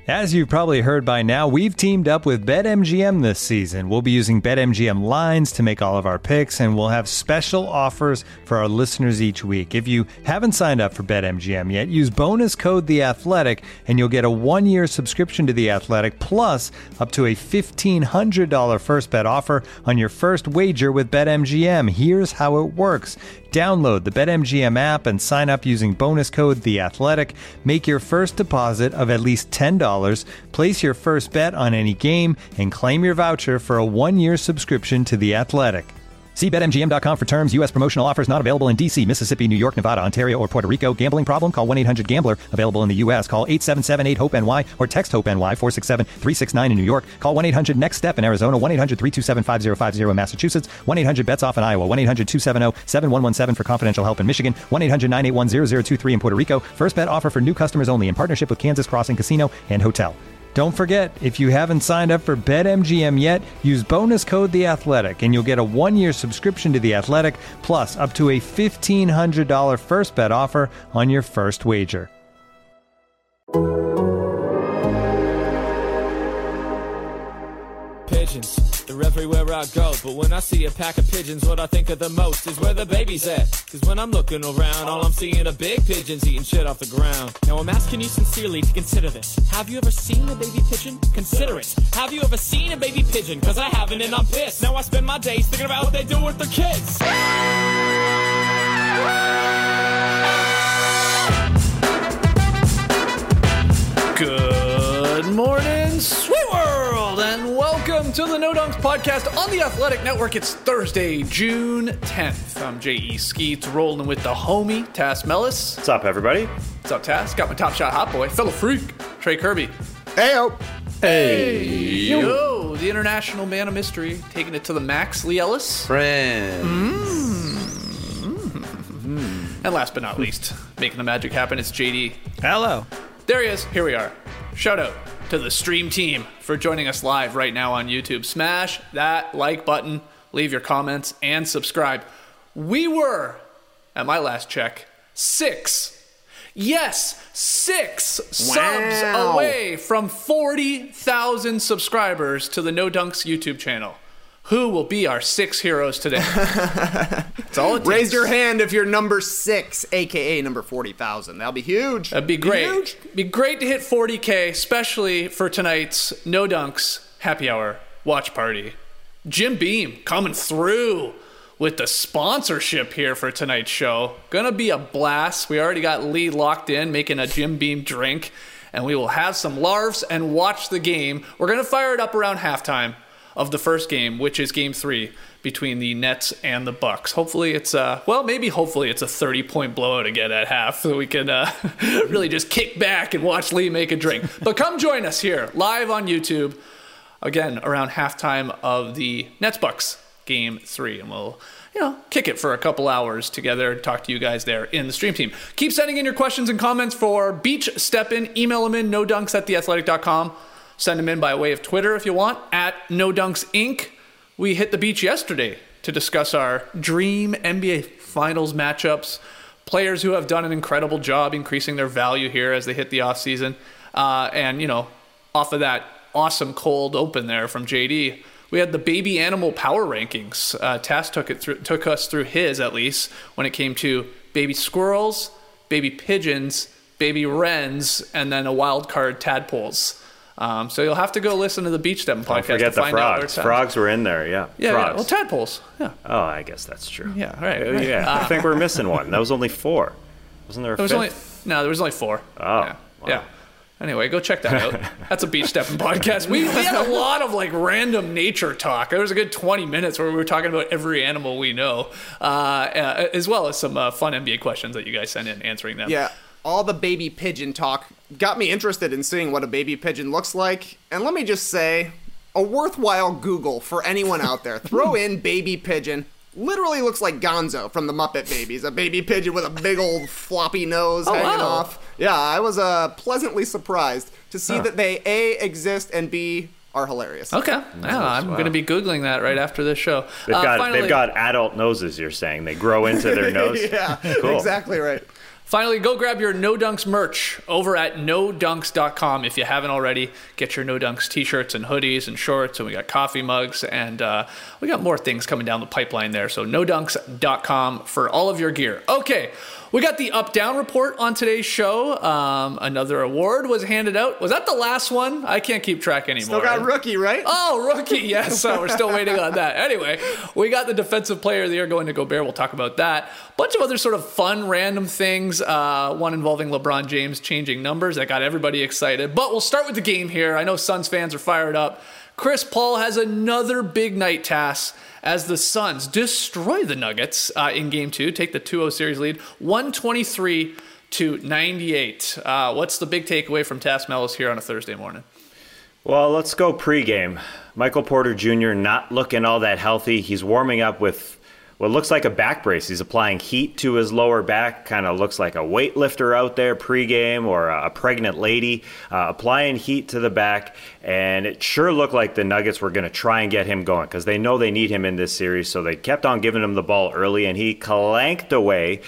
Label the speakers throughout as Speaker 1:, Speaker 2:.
Speaker 1: As you've probably heard by now, we've teamed up with BetMGM this season. We'll be using BetMGM lines to make all of our picks, and we'll have special offers for our listeners each week. If you haven't signed up for BetMGM yet, use bonus code The Athletic, and you'll get a 1-year subscription to The Athletic, plus up to a $1,500 first bet offer on your first wager with BetMGM. Here's how it works. Download the BetMGM app and sign up using bonus code The Athletic. Make your first deposit of at least $10. Place your first bet on any game and claim your voucher for a 1-year subscription to The Athletic. See BetMGM.com for terms. U.S. promotional offers not available in D.C., Mississippi, New York, Nevada, Ontario, or Puerto Rico. Gambling problem? Call 1-800-GAMBLER. Available in the U.S. Call 877-8-HOPE-NY or text HOPE-NY 467-369 in New York. Call 1-800-NEXT-STEP in Arizona. 1-800-327-5050 in Massachusetts. 1-800-BETS-OFF in Iowa. 1-800-270-7117 for confidential help in Michigan. 1-800-981-0023 in Puerto Rico. First bet offer for new customers only in partnership with Kansas Crossing Casino and Hotel. Don't forget, if you haven't signed up for BetMGM yet, use bonus code The Athletic, and you'll get a 1-year subscription to The Athletic, plus up to a $1,500 first bet offer on your first wager.
Speaker 2: Pigeons, they're everywhere I go, but when I see a pack of pigeons, what I think of the most is where the baby's at. Cause when I'm looking around, all I'm seeing are big pigeons eating shit off the ground. Now I'm asking you sincerely to consider this. Have you ever seen a baby pigeon? Consider it. Have you ever seen a baby pigeon? Cause I haven't and I'm pissed. Now I spend my days thinking about what they do with their kids.
Speaker 3: Good morning, sweet world, and welcome to the No Dunks podcast on the Athletic Network. It's Thursday, June 10th. I'm J.E. Skeets, rolling with the homie, Tass Mellis.
Speaker 4: What's up, everybody?
Speaker 3: What's up, Tass? Got my top shot hot boy, fellow freak, Trey Kirby.
Speaker 5: Heyo.
Speaker 3: Hey, yo, the international man of mystery, taking it to the max, Lee Ellis.
Speaker 5: Friends.
Speaker 3: And last but not least, making the magic happen, it's JD.
Speaker 1: Hello.
Speaker 3: There he is. Here we are. Shout out to the stream team for joining us live right now on YouTube. Smash that like button, leave your comments, and subscribe. We were, at my last check, 6 subs away from 40,000 subscribers to the No Dunks YouTube channel. Who will be our 6 heroes today? That's all it takes.
Speaker 5: Raise your hand if you're number 6, a.k.a. number 40,000. That'll be huge.
Speaker 3: That'd be great. Be great to hit 40K, especially for tonight's No Dunks Happy Hour watch party. Jim Beam coming through with the sponsorship here for tonight's show. Gonna be a blast. We already got Lee locked in, making a Jim Beam drink, and we will have some larves and watch the game. We're gonna fire it up around halftime of the first game, which is game 3 between the Nets and the Bucks. Hopefully it's hopefully it's a 30-point blowout again at half, so we can really just kick back and watch Lee make a drink. But come join us here live on YouTube again around halftime of the Nets Bucks game 3, and we'll kick it for a couple hours together, talk to you guys there in the stream team. Keep sending in your questions and comments for Beach Step In. Email them in nodunks@theathletic.com. Send them in by way of Twitter if you want, at No Dunks Inc. We hit the beach yesterday to discuss our dream NBA Finals matchups, players who have done an incredible job increasing their value here as they hit the offseason. And off of that awesome cold open there from JD, we had the baby animal power rankings. Tass took us through his, at least, when it came to baby squirrels, baby pigeons, baby wrens, and then a wild card tadpoles. So you'll have to go listen to the Beach Step podcast.
Speaker 4: Don't forget
Speaker 3: to
Speaker 4: the frogs. Frogs were in there, yeah.
Speaker 3: Yeah,
Speaker 4: frogs.
Speaker 3: yeah. Well, tadpoles. Yeah.
Speaker 4: Oh, I guess that's true.
Speaker 3: Yeah, right.
Speaker 4: Yeah, I think we're missing one. That was only 4. Wasn't there a fifth?
Speaker 3: There was only 4.
Speaker 4: Oh,
Speaker 3: yeah.
Speaker 4: wow.
Speaker 3: Yeah. Anyway, go check that out. That's a Beach Stepping podcast. We had a lot of random nature talk. There was a good 20 minutes where we were talking about every animal we know, as well as some fun NBA questions that you guys sent in, answering them.
Speaker 5: Yeah, all the baby pigeon talk got me interested in seeing what a baby pigeon looks like. And let me just say, a worthwhile Google for anyone out there. Throw in baby pigeon. Literally looks like Gonzo from the Muppet Babies. A baby pigeon with a big old floppy nose hanging off. Yeah, I was pleasantly surprised to see that they, A, exist, and B, are hilarious.
Speaker 3: Okay. Yeah, I'm going to be Googling that right after this show.
Speaker 4: They've got adult noses, you're saying. They grow into their nose?
Speaker 5: Yeah,
Speaker 4: cool.
Speaker 5: Exactly right.
Speaker 3: Finally, go grab your No Dunks merch over at nodunks.com. If you haven't already, get your No Dunks t-shirts and hoodies and shorts, and we got coffee mugs, and we got more things coming down the pipeline there. So nodunks.com for all of your gear. Okay, we got the up-down report on today's show. Another award was handed out. Was that the last one? I can't keep track anymore.
Speaker 5: Still got rookie, right?
Speaker 3: Oh, rookie, yes. We're still waiting on that. Anyway, we got the defensive player of the year going to Gobert. We'll talk about that. Bunch of other sort of fun, random things. One involving LeBron James changing numbers. That got everybody excited. But we'll start with the game here. I know Suns fans are fired up. Chris Paul has another big night task as the Suns destroy the Nuggets in Game 2, take the 2-0 series lead, 123-98. What's the big takeaway from Tas Melos here on a Thursday morning?
Speaker 4: Well, let's go pregame. Michael Porter Jr. not looking all that healthy. He's warming up with what looks like a back brace. He's applying heat to his lower back. Kind of looks like a weightlifter out there pregame, or a pregnant lady applying heat to the back. And it sure looked like the Nuggets were going to try and get him going because they know they need him in this series. So they kept on giving him the ball early, and he clanked away.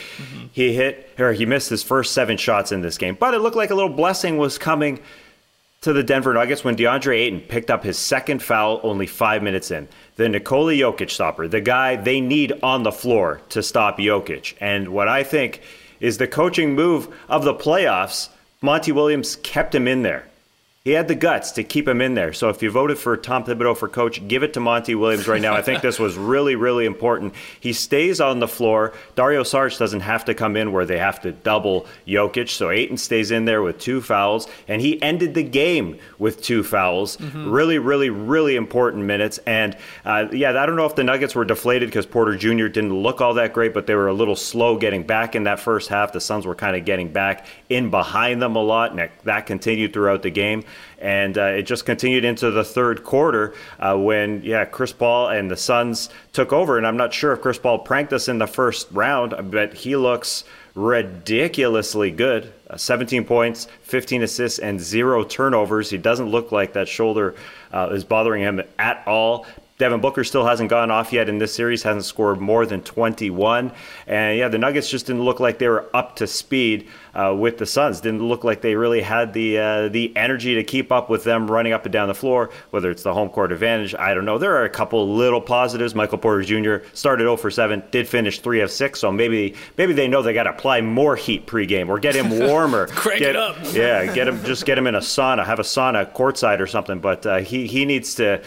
Speaker 4: Mm-hmm. He missed his first 7 shots in this game. But it looked like a little blessing was coming to the Denver Nuggets when DeAndre Ayton picked up his second foul only 5 minutes in. The Nikola Jokic stopper, the guy they need on the floor to stop Jokic. And what I think is the coaching move of the playoffs, Monty Williams kept him in there. He had the guts to keep him in there. So if you voted for Tom Thibodeau for coach, give it to Monty Williams right now. I think this was really, really important. He stays on the floor. Dario Saric doesn't have to come in where they have to double Jokic. So Ayton stays in there with 2 fouls. And he ended the game with 2 fouls. Mm-hmm. Really, really, really important minutes. And I don't know if the Nuggets were deflated because Porter Jr. didn't look all that great, but they were a little slow getting back in that first half. The Suns were kind of getting back in behind them a lot, and that continued throughout the game. And it just continued into the third quarter when Chris Paul and the Suns took over. And I'm not sure if Chris Paul pranked us in the first round, but he looks ridiculously good. 17 points, 15 assists, and 0 turnovers. He doesn't look like that shoulder is bothering him at all. Devin Booker still hasn't gone off yet in this series, hasn't scored more than 21. And the Nuggets just didn't look like they were up to speed with the Suns. Didn't look like they really had the energy to keep up with them running up and down the floor, whether it's the home court advantage. I don't know. There are a couple little positives. Michael Porter Jr. started 0 for 7, did finish 3 of 6. So maybe they know they got to apply more heat pregame or get him warmer.
Speaker 3: Crank it up.
Speaker 4: Yeah, get him in a sauna, have a sauna courtside or something. But he needs, I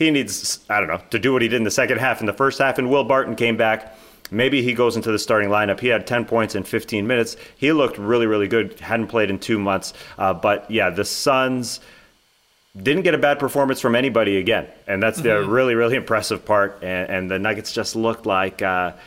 Speaker 4: don't know, to do what he did in the second half. In the first half, and Will Barton came back. Maybe he goes into the starting lineup. He had 10 points in 15 minutes. He looked really, really good. Hadn't played in 2 months. But the Suns didn't get a bad performance from anybody again. And that's the really, really impressive part. And the Nuggets just looked like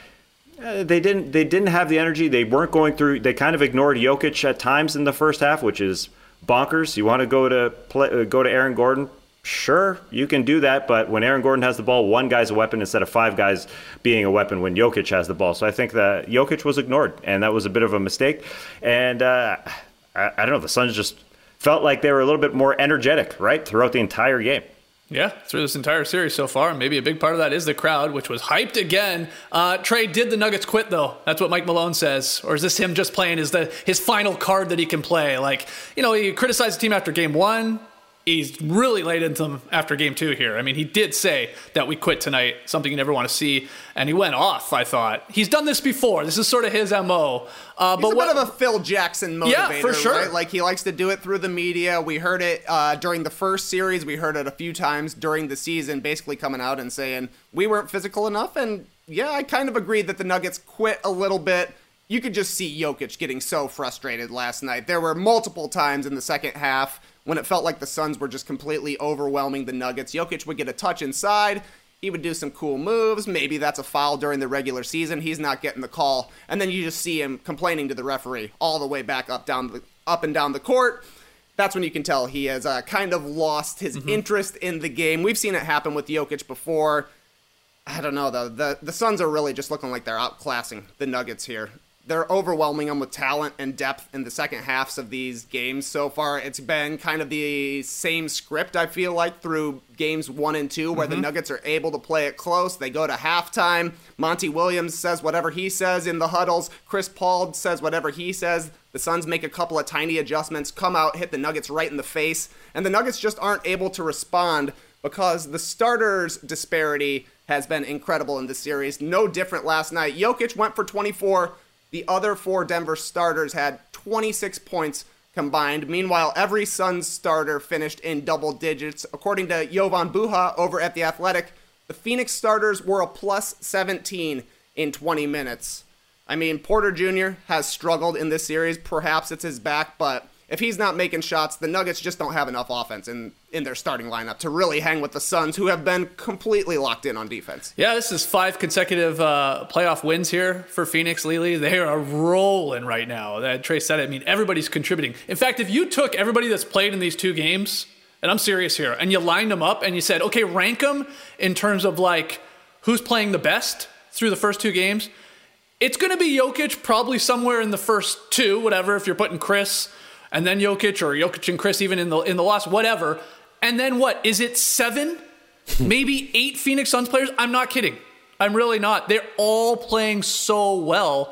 Speaker 4: they didn't have the energy. They weren't going through. They kind of ignored Jokic at times in the first half, which is bonkers. You want to go to Aaron Gordon? Sure, you can do that, but when Aaron Gordon has the ball, 1 guy's a weapon instead of 5 guys being a weapon when Jokic has the ball. So I think that Jokic was ignored, and that was a bit of a mistake. And I don't know, the Suns just felt like they were a little bit more energetic, right, throughout the entire game.
Speaker 3: Yeah, through this entire series so far. Maybe a big part of that is the crowd, which was hyped again. Trey, did the Nuggets quit, though? That's what Mike Malone says. Or is this him just playing his final card that he can play? He criticized the team after Game 1. He's really laid into them after Game 2 here. I mean, he did say that we quit tonight, something you never want to see, and he went off, I thought. He's done this before. This is sort of his MO.
Speaker 5: He's a bit of a Phil Jackson motivator,
Speaker 3: yeah, for sure.
Speaker 5: Right? Like, he likes to do it through the media. We heard it during the first series. We heard it a few times during the season, basically coming out and saying, we weren't physical enough, and I kind of agree that the Nuggets quit a little bit. You could just see Jokic getting so frustrated last night. There were multiple times in the second half when it felt like the Suns were just completely overwhelming the Nuggets. Jokic would get a touch inside. He would do some cool moves. Maybe that's a foul during the regular season. He's not getting the call. And then you just see him complaining to the referee all the way back up and down the court. That's when you can tell he has kind of lost his interest in the game. We've seen it happen with Jokic before. I don't know, though. The Suns are really just looking like they're outclassing the Nuggets here. they're overwhelming them with talent and depth in the second halves of these games so far. It's been kind of the same script, I feel like, through games 1 and 2, where the Nuggets are able to play it close. They go to halftime. Monty Williams says whatever he says in the huddles. Chris Paul says whatever he says. The Suns make a couple of tiny adjustments, come out, hit the Nuggets right in the face, and the Nuggets just aren't able to respond because the starters' disparity has been incredible in this series. No different last night. Jokic went for 24. The other 4 Denver starters had 26 points combined. Meanwhile, every Suns starter finished in double digits. According to Jovan Buha over at The Athletic, the Phoenix starters were a plus 17 in 20 minutes. I mean, Porter Jr. has struggled in this series. Perhaps it's his back, but if he's not making shots, the Nuggets just don't have enough offense in their starting lineup to really hang with the Suns, who have been completely locked in on defense.
Speaker 3: Yeah, this is 5 consecutive playoff wins here for Phoenix, Lily. They are rolling right now. Trey said it. I mean, everybody's contributing. In fact, if you took everybody that's played in these 2 games, and I'm serious here, and you lined them up and you said, okay, rank them in terms of like who's playing the best through the first 2 games, it's going to be Jokic probably somewhere in the first 2, whatever, if you're putting Chris and then Jokic, or Jokic and Chris even in the loss, whatever. And then what? Is it 7? Maybe 8 Phoenix Suns players? I'm not kidding. I'm really not. They're all playing so well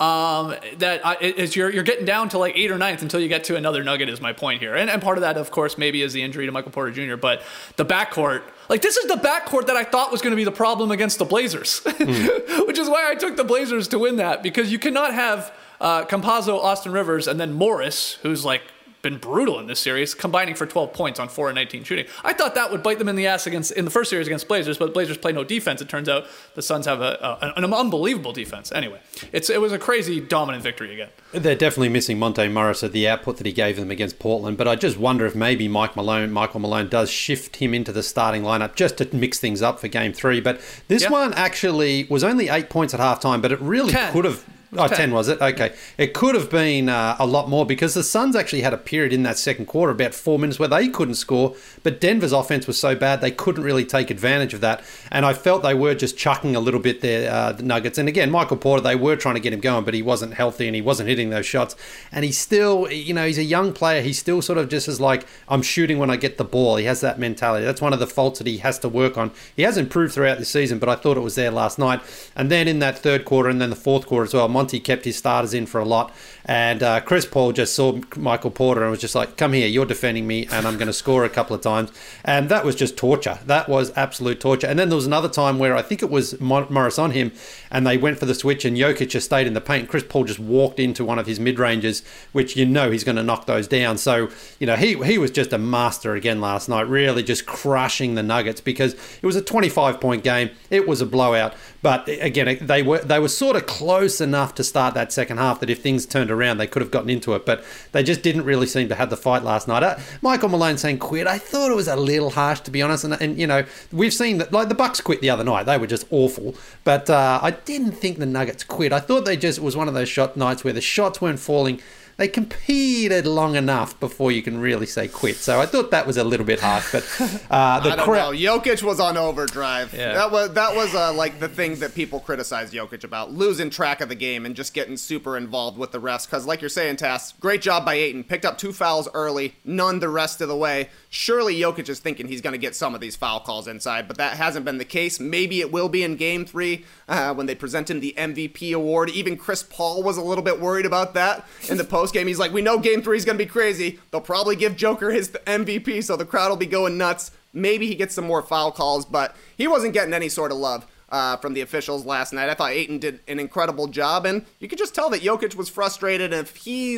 Speaker 3: that you're getting down to like 8th or 9th until you get to another Nugget is my point here. And part of that, of course, maybe is the injury to Michael Porter Jr. But the backcourt, like this is the backcourt that I thought was going to be the problem against the Blazers, which is why I took the Blazers to win that, because you cannot have Campazzo, Austin Rivers, and then Morris, who's like been brutal in this series, combining for 12 points on 4 and 19 shooting. I thought that would bite them in the ass in the first series against Blazers, but Blazers play no defense. It turns out the Suns have an unbelievable defense. Anyway, it was a crazy dominant victory again.
Speaker 6: They're definitely missing Monte Morris at the output that he gave them against Portland, but I just wonder if maybe Michael Malone does shift him into the starting lineup just to mix things up for Game 3. But this one actually was only 8 points at halftime, but it really could have... 10 was it? Okay. It could have been a lot more, because the Suns actually had a period in that second quarter, about 4 minutes, where they couldn't score, but Denver's offense was so bad they couldn't really take advantage of that. And I felt they were just chucking a little bit there, the Nuggets. And again, Michael Porter, they were trying to get him going, but he wasn't healthy and he wasn't hitting those shots. And he's still, he's a young player. He's still sort of just as like, I'm shooting when I get the ball. He has that mentality. That's one of the faults that he has to work on. He has improved throughout the season, but I thought it was there last night. And then in that third quarter and then the fourth quarter as well, Monty kept his starters in for a lot. And Chris Paul just saw Michael Porter and was just like, come here, you're defending me and I'm going to score a couple of times. And that was just torture. That was absolute torture. And then there was another time where I think it was Morris on him and they went for the switch and Jokic just stayed in the paint. Chris Paul just walked into one of his mid-ranges, which he's going to knock those down. So, he was just a master again last night, really just crushing the Nuggets, because it was a 25-point game. It was a blowout. But again, they were sort of close enough to start that second half that if things turned around, they could have gotten into it. But they just didn't really seem to have the fight last night. Michael Malone saying quit, I thought it was a little harsh, to be honest. And we've seen that, like the Bucks quit the other night. They were just awful. But I didn't think the Nuggets quit. I thought it was one of those shot nights where the shots weren't falling. They competed long enough before you can really say quit. So I thought that was a little bit harsh. But
Speaker 5: I don't know. Jokic was on overdrive. Yeah. That was like the thing that people criticize Jokic about, losing track of the game and just getting super involved with the refs. Because like you're saying, Tass, great job by Ayton. Picked up 2 fouls early, none the rest of the way. Surely Jokic is thinking he's going to get some of these foul calls inside, but that hasn't been the case. Maybe it will be in Game 3 when they present him the MVP award. Even Chris Paul was a little bit worried about that in the postgame. He's like, we know Game 3 is going to be crazy. They'll probably give Joker his MVP, so the crowd will be going nuts. Maybe he gets some more foul calls, but he wasn't getting any sort of love from the officials last night. I thought Ayton did an incredible job, and you could just tell that Jokic was frustrated. And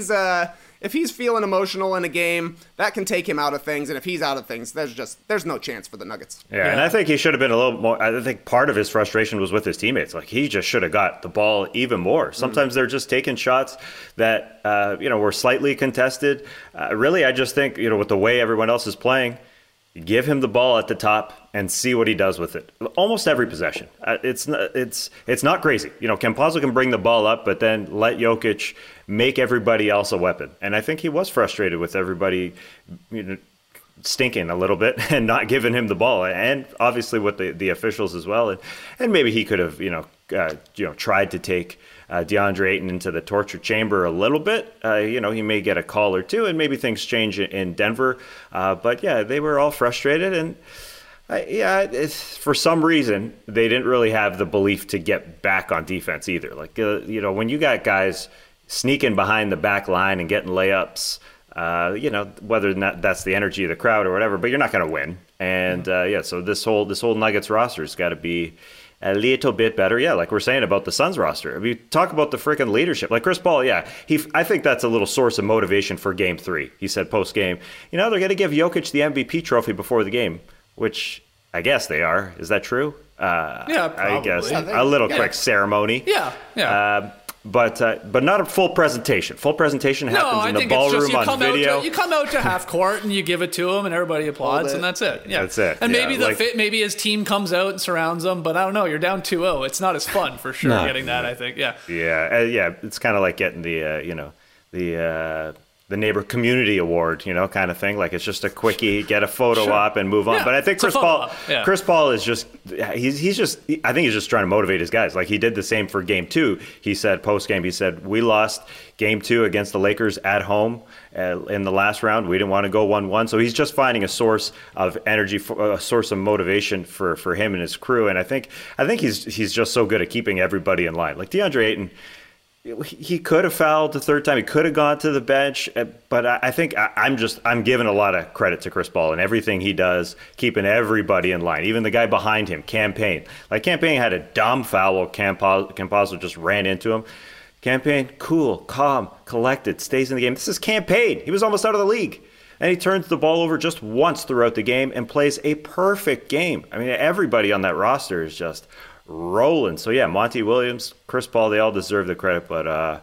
Speaker 5: if he's feeling emotional in a game, that can take him out of things. And if he's out of things, there's no chance for the Nuggets.
Speaker 4: Yeah, and I think he should have been a little more. I think part of his frustration was with his teammates. Like, he just should have got the ball even more. Sometimes they're just taking shots that were slightly contested. Really, I just think with the way everyone else is playing, give him the ball at the top and see what he does with it. Almost every possession. It's not crazy. Campazzo can bring the ball up, but then let Jokic make everybody else a weapon. And I think he was frustrated with everybody stinking a little bit and not giving him the ball, and obviously with the officials as well. And maybe he could have tried to take DeAndre Ayton into the torture chamber a little bit. He may get a call or two, and maybe things change in Denver. But yeah, they were all frustrated, and for some reason they didn't really have the belief to get back on defense either. Like when you got guys sneaking behind the back line and getting layups, whether or not that's the energy of the crowd or whatever, but you're not going to win. And so this whole Nuggets roster's got to be a little bit better. Yeah, like we're saying about the Suns roster. I mean, talk about the freaking leadership. Like Chris Paul, I think that's a little source of motivation for Game 3. He said post-game, they're going to give Jokic the MVP trophy before the game, which I guess they are. Is that true?
Speaker 3: Yeah, probably.
Speaker 4: I guess. A little quick ceremony.
Speaker 3: Yeah.
Speaker 4: But not a full presentation. Full presentation happens in the ballroom on video.
Speaker 3: You come out to half court and you give it to him, and everybody applauds, and that's it. Yeah,
Speaker 4: that's it.
Speaker 3: And maybe his team comes out and surrounds him, but I don't know. You're down 2-0. It's not as fun for sure. Getting that, I think. Yeah.
Speaker 4: Yeah. It's kind of like getting the neighbor community award, kind of thing. Like it's just a quickie, get a photo op and move on. But I think Chris Paul is just, I think he's just trying to motivate his guys. Like he did the same for Game 2. He said post-game, we lost Game 2 against the Lakers at home in the last round. We didn't want to go 1-1. So he's just finding a source of energy, a source of motivation for him and his crew. And I think he's just so good at keeping everybody in line. Like DeAndre Ayton, he could have fouled the third time. He could have gone to the bench, but I think I'm giving a lot of credit to Chris Paul and everything he does, keeping everybody in line. Even the guy behind him, Cam Payne. Like Cam Payne had a dumb foul while Campazzo just ran into him. Cam Payne, cool, calm, collected, stays in the game. This is Cam Payne. He was almost out of the league. And he turns the ball over just once throughout the game and plays a perfect game. I mean, everybody on that roster is just rolling. So yeah, Monty Williams, Chris Paul, they all deserve the credit, but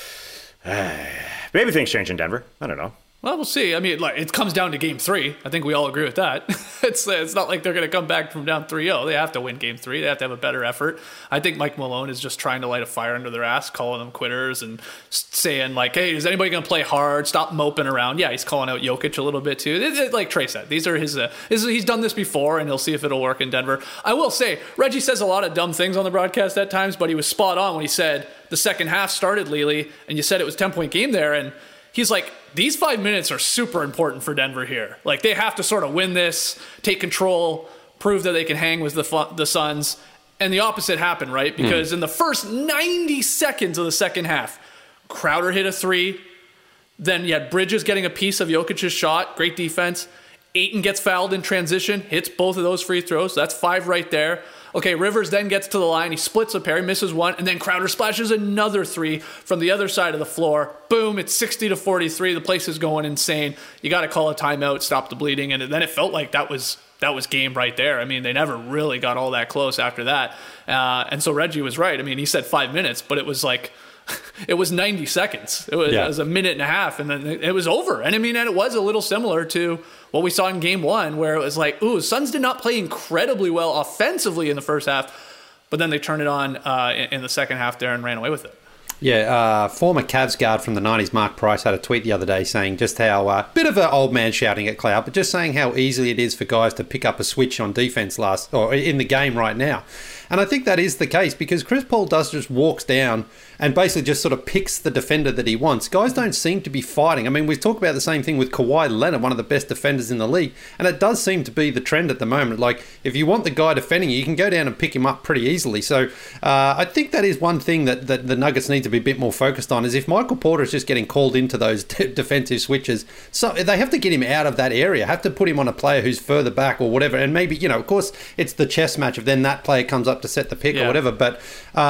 Speaker 4: maybe things change in Denver. I don't know.
Speaker 3: Well, we'll see. I mean, it comes down to Game 3. I think we all agree with that. It's not like they're going to come back from down 3-0. They have to win Game 3. They have to have a better effort. I think Mike Malone is just trying to light a fire under their ass, calling them quitters and saying, hey, is anybody going to play hard? Stop moping around. Yeah, he's calling out Jokic a little bit too. Like Trey said, these are his. He's done this before, and he'll see if it'll work in Denver. I will say, Reggie says a lot of dumb things on the broadcast at times, but he was spot on when he said the second half started, Lely, and you said it was a 10-point game there, and he's like, these 5 minutes are super important for Denver here. Like, they have to sort of win this, take control, prove that they can hang with the Suns. And the opposite happened, right? Because in the first 90 seconds of the second half, Crowder hit a 3. Then you had Bridges getting a piece of Jokic's shot. Great defense. Ayton gets fouled in transition, hits both of those free throws. So that's 5 right there. Okay, Rivers then gets to the line. He splits a pair, he misses one, and then Crowder splashes another 3 from the other side of the floor. Boom, it's 60-43. The place is going insane. You got to call a timeout, stop the bleeding, and then it felt like that was game right there. I mean, they never really got all that close after that. And so Reggie was right. I mean, he said 5 minutes, but it was like, it was 90 seconds. It was a minute and a half, and then it was over. And I mean, and it was a little similar to what we saw in Game 1, where it was like, Suns did not play incredibly well offensively in the first half, but then they turned it on in the second half there and ran away with it.
Speaker 6: Yeah, former Cavs guard from the 90s, Mark Price, had a tweet the other day saying just how, bit of an old man shouting at Cloud, but just saying how easily it is for guys to pick up a switch on defense in the game right now. And I think that is the case because Chris Paul just walks down and basically just sort of picks the defender that he wants. Guys don't seem to be fighting. I mean, we talk about the same thing with Kawhi Leonard, one of the best defenders in the league, and it does seem to be the trend at the moment. Like, if you want the guy defending you, you can go down and pick him up pretty easily. So I think that is one thing that the Nuggets need to be a bit more focused on, is if Michael Porter is just getting called into those defensive switches, so they have to get him out of that area, have to put him on a player who's further back or whatever, and maybe, of course, it's the chess match of then that player comes up to set the pick or whatever, but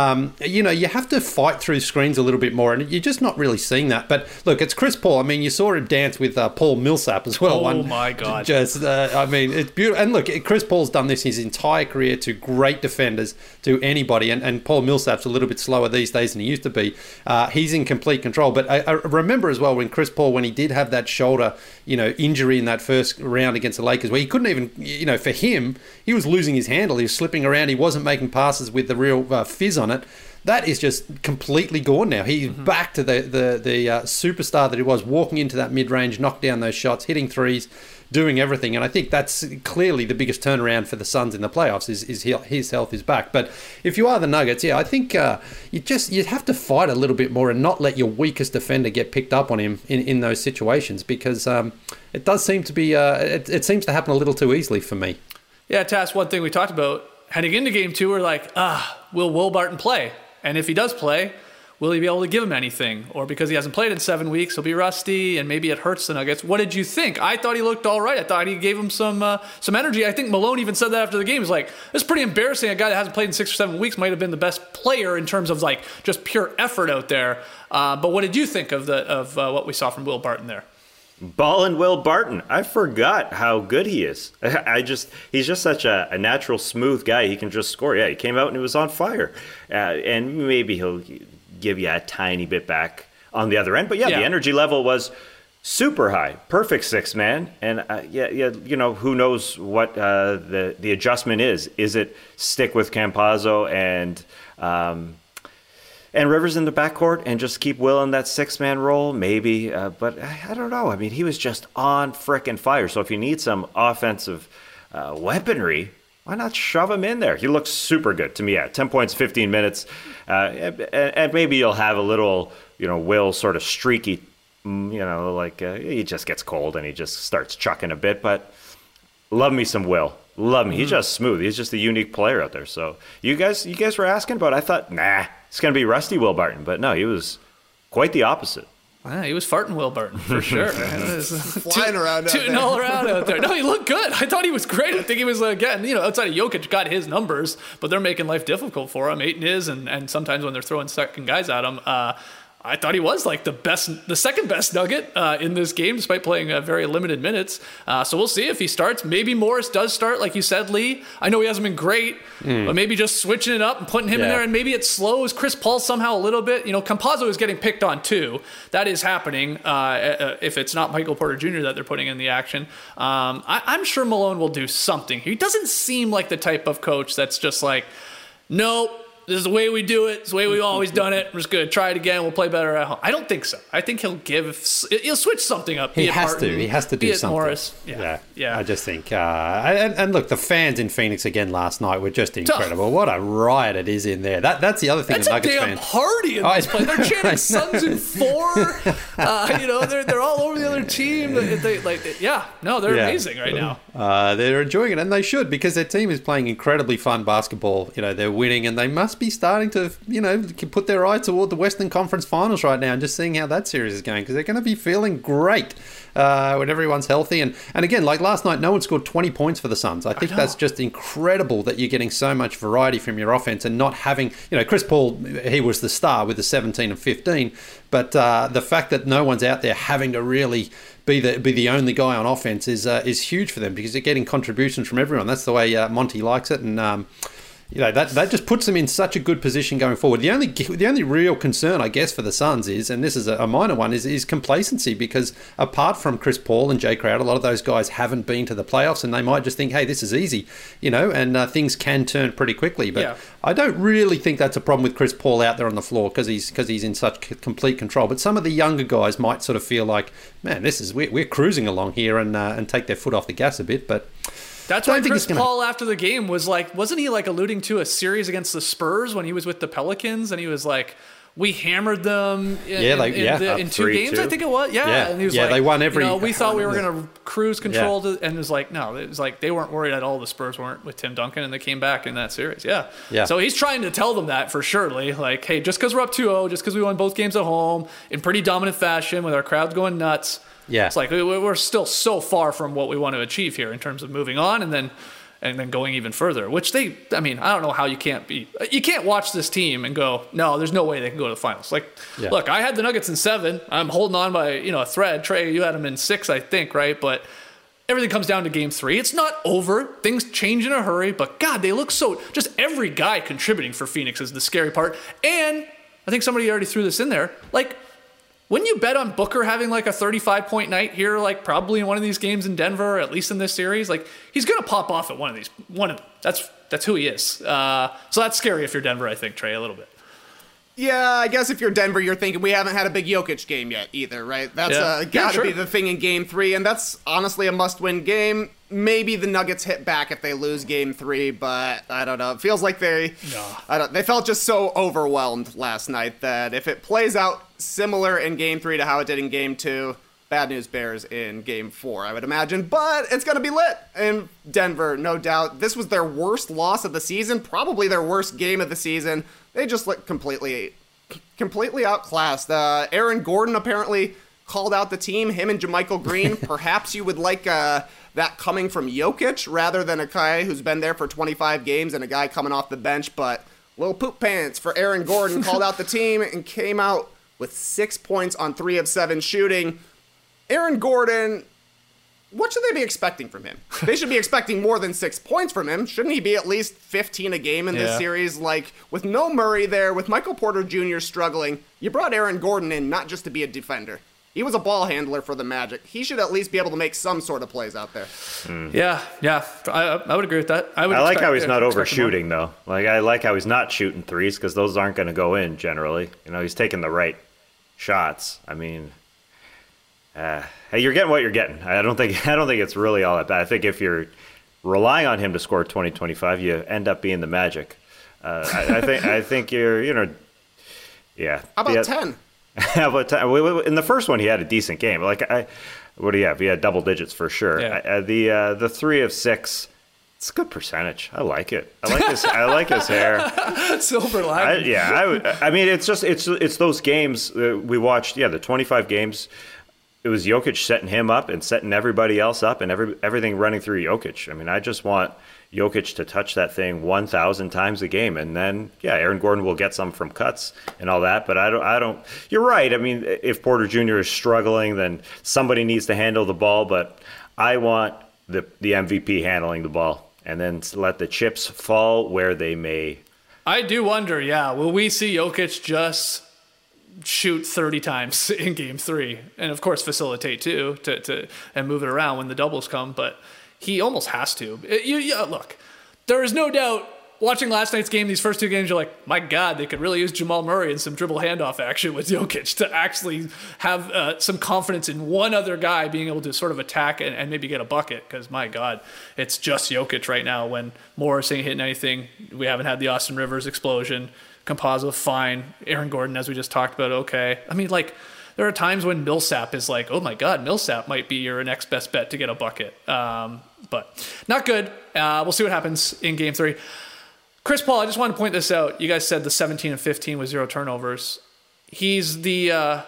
Speaker 6: you have to fight through screens a little bit more, and you're just not really seeing that. But look, it's Chris Paul. I mean, you saw him dance with Paul Millsap as well.
Speaker 3: Oh my God!
Speaker 6: I mean, it's beautiful. And look, Chris Paul's done this his entire career to great defenders, to anybody, and Paul Millsap's a little bit slower these days than he used to be. He's in complete control. But I remember as well when Chris Paul, when he did have that shoulder, injury in that first round against the Lakers, where he couldn't even, for him, he was losing his handle. He was slipping around. He wasn't making passes with the real fizz on it. That is just completely gone now. He's back to the superstar that he was, walking into that mid-range, knock down those shots, hitting threes, doing everything. And I think that's clearly the biggest turnaround for the Suns in the playoffs is his health is back. But if you are the Nuggets, I think you have to fight a little bit more and not let your weakest defender get picked up on him in those situations, because it does seem to be it seems to happen a little too easily for me.
Speaker 3: Yeah, Tass, one thing we talked about heading into game 2, we're like, will Will Barton play? And if he does play, will he be able to give him anything? Or because he hasn't played in 7 weeks, he'll be rusty, and maybe it hurts the Nuggets. What did you think? I thought he looked all right. I thought he gave him some energy. I think Malone even said that after the game. He's like, it's pretty embarrassing. A guy that hasn't played in 6 or 7 weeks might have been the best player in terms of like just pure effort out there. But what did you think of what we saw from Will Barton there?
Speaker 4: Ballin' Will Barton. I forgot how good he is. He's just such a natural, smooth guy. He can just score. Yeah, he came out and he was on fire. And maybe he'll give you a tiny bit back on the other end. But the energy level was super high. Perfect 6-man. And who knows what the adjustment is. Is it stick with Campazzo and Rivers in the backcourt and just keep Will in that 6-man role? Maybe. But I don't know. I mean, he was just on frickin' fire. So if you need some offensive weaponry, why not shove him in there? He looks super good to me. 10 points, 15 minutes. And maybe you'll have a little, Will sort of streaky, he just gets cold and he just starts chucking a bit. But love me some Will. Love him. He's just smooth. He's just a unique player out there. So you guys were asking about, I thought, it's going to be rusty Will Barton. But no, he was quite the opposite.
Speaker 3: He was farting Will Barton, for sure.
Speaker 5: Flying around out
Speaker 3: tooting
Speaker 5: there.
Speaker 3: all around out there. No, he looked good. I thought he was great. I think he was, again, outside of Jokic, got his numbers, but they're making life difficult for him. Ayton is, and sometimes when they're throwing second guys at him, I thought he was like the second best Nugget in this game, despite playing very limited minutes. So we'll see if he starts. Maybe Morris does start, like you said, Lee. I know he hasn't been great, but maybe just switching it up and putting him in there, and maybe it slows Chris Paul somehow a little bit. Campazzo is getting picked on too. That is happening if it's not Michael Porter Jr. that they're putting in the action. I'm sure Malone will do something. He doesn't seem like the type of coach that's just like, nope, this is the way we do it. It's the way we've always done it. We're just going to try it again. We'll play better at home. I don't think so. I think he'll switch something up.
Speaker 6: He has to do something.
Speaker 3: Morris.
Speaker 6: Yeah. I just think, and look, the fans in Phoenix again last night were just incredible. Tough. What a riot it is in there. That's the other thing.
Speaker 3: That's a damn party in this place. They're chanting Suns in 4. They're all over the other team. They're amazing right now.
Speaker 6: They're enjoying it, and they should, because their team is playing incredibly fun basketball. They're winning, and they must be starting to, put their eye toward the Western Conference Finals right now and just seeing how that series is going, because they're going to be feeling great when everyone's healthy. And again, like last night, no one scored 20 points for the Suns. I think that's just incredible that you're getting so much variety from your offense and not having, Chris Paul, he was the star with the 17 and 15, but the fact that no one's out there having to really be the only guy on offense is huge for them, because they're getting contributions from everyone. That's the way Monty likes it, and that just puts them in such a good position going forward. The only real concern, I guess, for the Suns is, and this is a minor one, is complacency, because apart from Chris Paul and Jay Crowder, a lot of those guys haven't been to the playoffs, and they might just think, hey, this is easy, and things can turn pretty quickly. But I don't really think that's a problem with Chris Paul out there on the floor, because he's in such complete control. But some of the younger guys might sort of feel like, man, we're cruising along here, and take their foot off the gas a bit, but.
Speaker 3: That's why Chris Paul after the game was like, wasn't he like alluding to a series against the Spurs when he was with the Pelicans, and he was like, we hammered them in 2 games, I think it was. And he was like,
Speaker 6: they won every.
Speaker 3: We thought we were going to cruise control, and it was like, no, it was like they weren't worried at all. The Spurs weren't with Tim Duncan, and they came back in that series. So he's trying to tell them that for surely, like, hey, just because we're up 2-0, just because we won both games at home in pretty dominant fashion with our crowds going nuts. Yeah, it's like we're still so far from what we want to achieve here in terms of moving on and then going even further. Which I don't know how you can't watch this team and go, no, there's no way they can go to the finals. Like, look, I had the Nuggets in 7. I'm holding on by a thread. Trey, you had them in 6, I think, right? But everything comes down to game 3. It's not over. Things change in a hurry. But God, they look so. Just every guy contributing for Phoenix is the scary part. And I think somebody already threw this in there. Like, wouldn't you bet on Booker having like a 35-point night here, like probably in one of these games in Denver, or at least in this series? Like, he's going to pop off at one of them. That's who he is. So that's scary if you're Denver, I think, Trey, a little bit.
Speaker 5: Yeah, I guess if you're Denver, you're thinking we haven't had a big Jokic game yet either, right? That's gotta be the thing in Game 3, and that's honestly a must-win game. Maybe the Nuggets hit back if they lose Game 3, but I don't know. It feels like they felt just so overwhelmed last night that if it plays out similar in Game 3 to how it did in Game 2, bad news bears in Game 4, I would imagine. But it's going to be lit in Denver, no doubt. This was their worst loss of the season, probably their worst game of the season. They just looked completely outclassed. Aaron Gordon apparently called out the team, him and JaMychal Green. Perhaps you would like that coming from Jokic rather than a guy who's been there for 25 games and a guy coming off the bench. But little poop pants for Aaron Gordon called out the team and came out with 6 points on 3 of 7 shooting. Aaron Gordon, what should they be expecting from him? They should be expecting more than 6 points from him. Shouldn't he be at least 15 a game in this series? Like, with no Murray there, with Michael Porter Jr. struggling, you brought Aaron Gordon in not just to be a defender. He was a ball handler for the Magic. He should at least be able to make some sort of plays out there.
Speaker 3: Yeah. I would agree with that.
Speaker 4: I like how he's not overshooting, though. Like, I like how he's not shooting threes because those aren't going to go in generally. You know, he's taking the right shots. I mean... hey, you're getting what you're getting. I don't think it's really all that bad. I think if you're relying on him to score 20-25, you end up being the Magic. I think you're, yeah.
Speaker 5: How about 10?
Speaker 4: How about 10? In the first one, he had a decent game. Like, what do you have? He had double digits for sure.
Speaker 3: Yeah.
Speaker 4: The 3 of 6. It's a good percentage. I like it. I like his hair.
Speaker 3: Silver lining.
Speaker 4: I mean, it's those games we watched. Yeah, the 25 games. It was Jokic setting him up and setting everybody else up and everything running through Jokic. I mean, I just want Jokic to touch that thing 1,000 times a game, and then Aaron Gordon will get some from cuts and all that. But I don't. You're right. I mean, if Porter Jr. is struggling, then somebody needs to handle the ball. But I want the MVP handling the ball, and then let the chips fall where they may.
Speaker 3: I do wonder. Will we see Jokic just shoot 30 times in Game 3, and of course facilitate too, and move it around when the doubles come? But he almost has to. Look, there is no doubt. Watching last night's game, these first 2 games, you're like, my God, they could really use Jamal Murray and some dribble handoff action with Jokic to actually have some confidence in one other guy being able to sort of attack and maybe get a bucket. Because, my God, it's just Jokic right now. When Morris ain't hitting anything, we haven't had the Austin Rivers explosion. Composo, fine. Aaron Gordon, as we just talked about, okay. I mean, like, there are times when Millsap is like, oh my God, Millsap might be your next best bet to get a bucket. But not good. We'll see what happens in Game 3. Chris Paul, I just want to point this out. You guys said the 17 and 15 with 0 turnovers. He's the,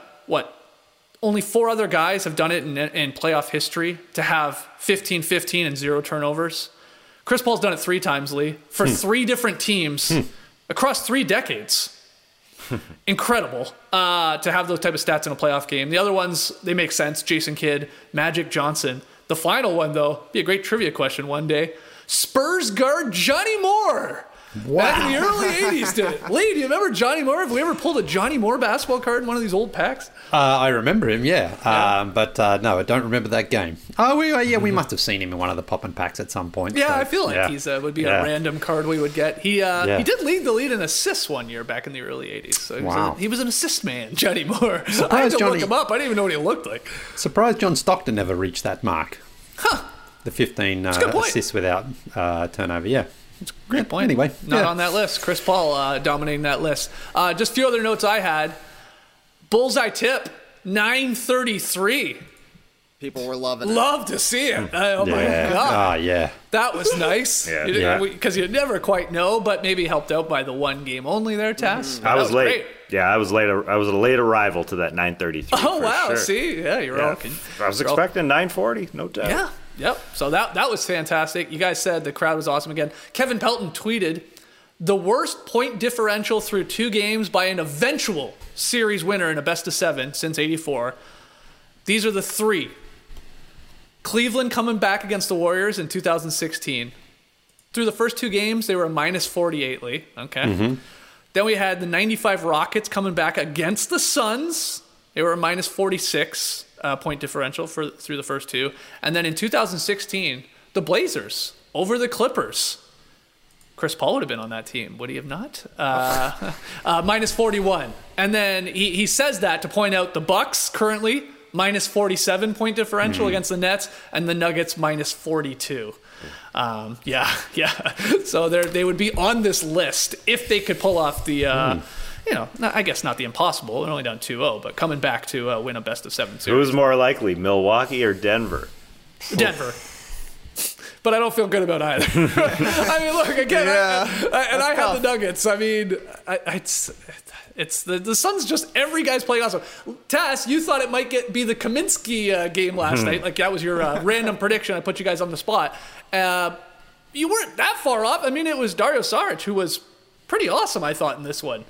Speaker 3: only 4 other guys have done it in playoff history to have 15-15 and 0 turnovers. Chris Paul's done it 3 times, Lee, for 3 different teams across 3 decades. Incredible to have those type of stats in a playoff game. The other ones, they make sense. Jason Kidd, Magic Johnson. The final one, though, be a great trivia question one day. Spurs guard Johnny Moore.
Speaker 6: Wow.
Speaker 3: Back in the early 80s did it. Lee, do you remember Johnny Moore? Have we ever pulled a Johnny Moore basketball card in one of these old packs?
Speaker 6: I remember him, but no, I don't remember that game. Oh, we must have seen him in one of the poppin' packs at some point.
Speaker 3: Yeah, so. I feel like he's would be a random card we would get. He did lead the lead in assists one year back in the early 80s. So he was an assist man, Johnny Moore. I had to look him up. I didn't even know what he looked like.
Speaker 6: Surprised John Stockton never reached that mark.
Speaker 3: Huh.
Speaker 6: The 15 assists without turnover, yeah.
Speaker 3: It's a great point.
Speaker 6: Anyway,
Speaker 3: not on that list. Chris Paul dominating that list. Just a few other notes I had. Bullseye tip, 9:33.
Speaker 5: People were loving it.
Speaker 3: Love to see it. Oh my God.
Speaker 6: Yeah.
Speaker 3: That was nice. Because you never quite know, but maybe helped out by the 1 game only there, Tass.
Speaker 4: I was late. Great. Yeah, I was late. I was a late arrival to that 9:33.
Speaker 3: Oh wow!
Speaker 4: Sure.
Speaker 3: See, you're all.
Speaker 4: I was expecting 9:40, no doubt.
Speaker 3: Yeah. Yep. So that was fantastic. You guys said the crowd was awesome again. Kevin Pelton tweeted, the worst point differential through 2 games by an eventual series winner in a best of 7 since '84. These are the 3. Cleveland coming back against the Warriors in 2016. Through the first 2 games, they were a -48, Lee. Okay. Mm-hmm. Then we had the 95 Rockets coming back against the Suns. They were a -46 point differential through the first 2. And then in 2016, the Blazers over the Clippers. Chris Paul would have been on that team, would he have not? Minus 41. And then he says that to point out the Bucks currently minus 47 point differential against the Nets, and the Nuggets minus 42. Yeah. So they would be on this list if they could pull off the, I guess not the impossible. They're only down 2-0, but coming back to win a best of 7 series.
Speaker 4: Who's more likely, Milwaukee or Denver?
Speaker 3: Denver. But I don't feel good about either. I mean, look, again, I have the Nuggets. I mean, it's the Suns. Just every guy's playing awesome. Tass, you thought it might be the Kaminsky game last night. Like that was your random prediction. I put you guys on the spot. You weren't that far off. I mean, it was Dario Saric who was pretty awesome, I thought, in this one.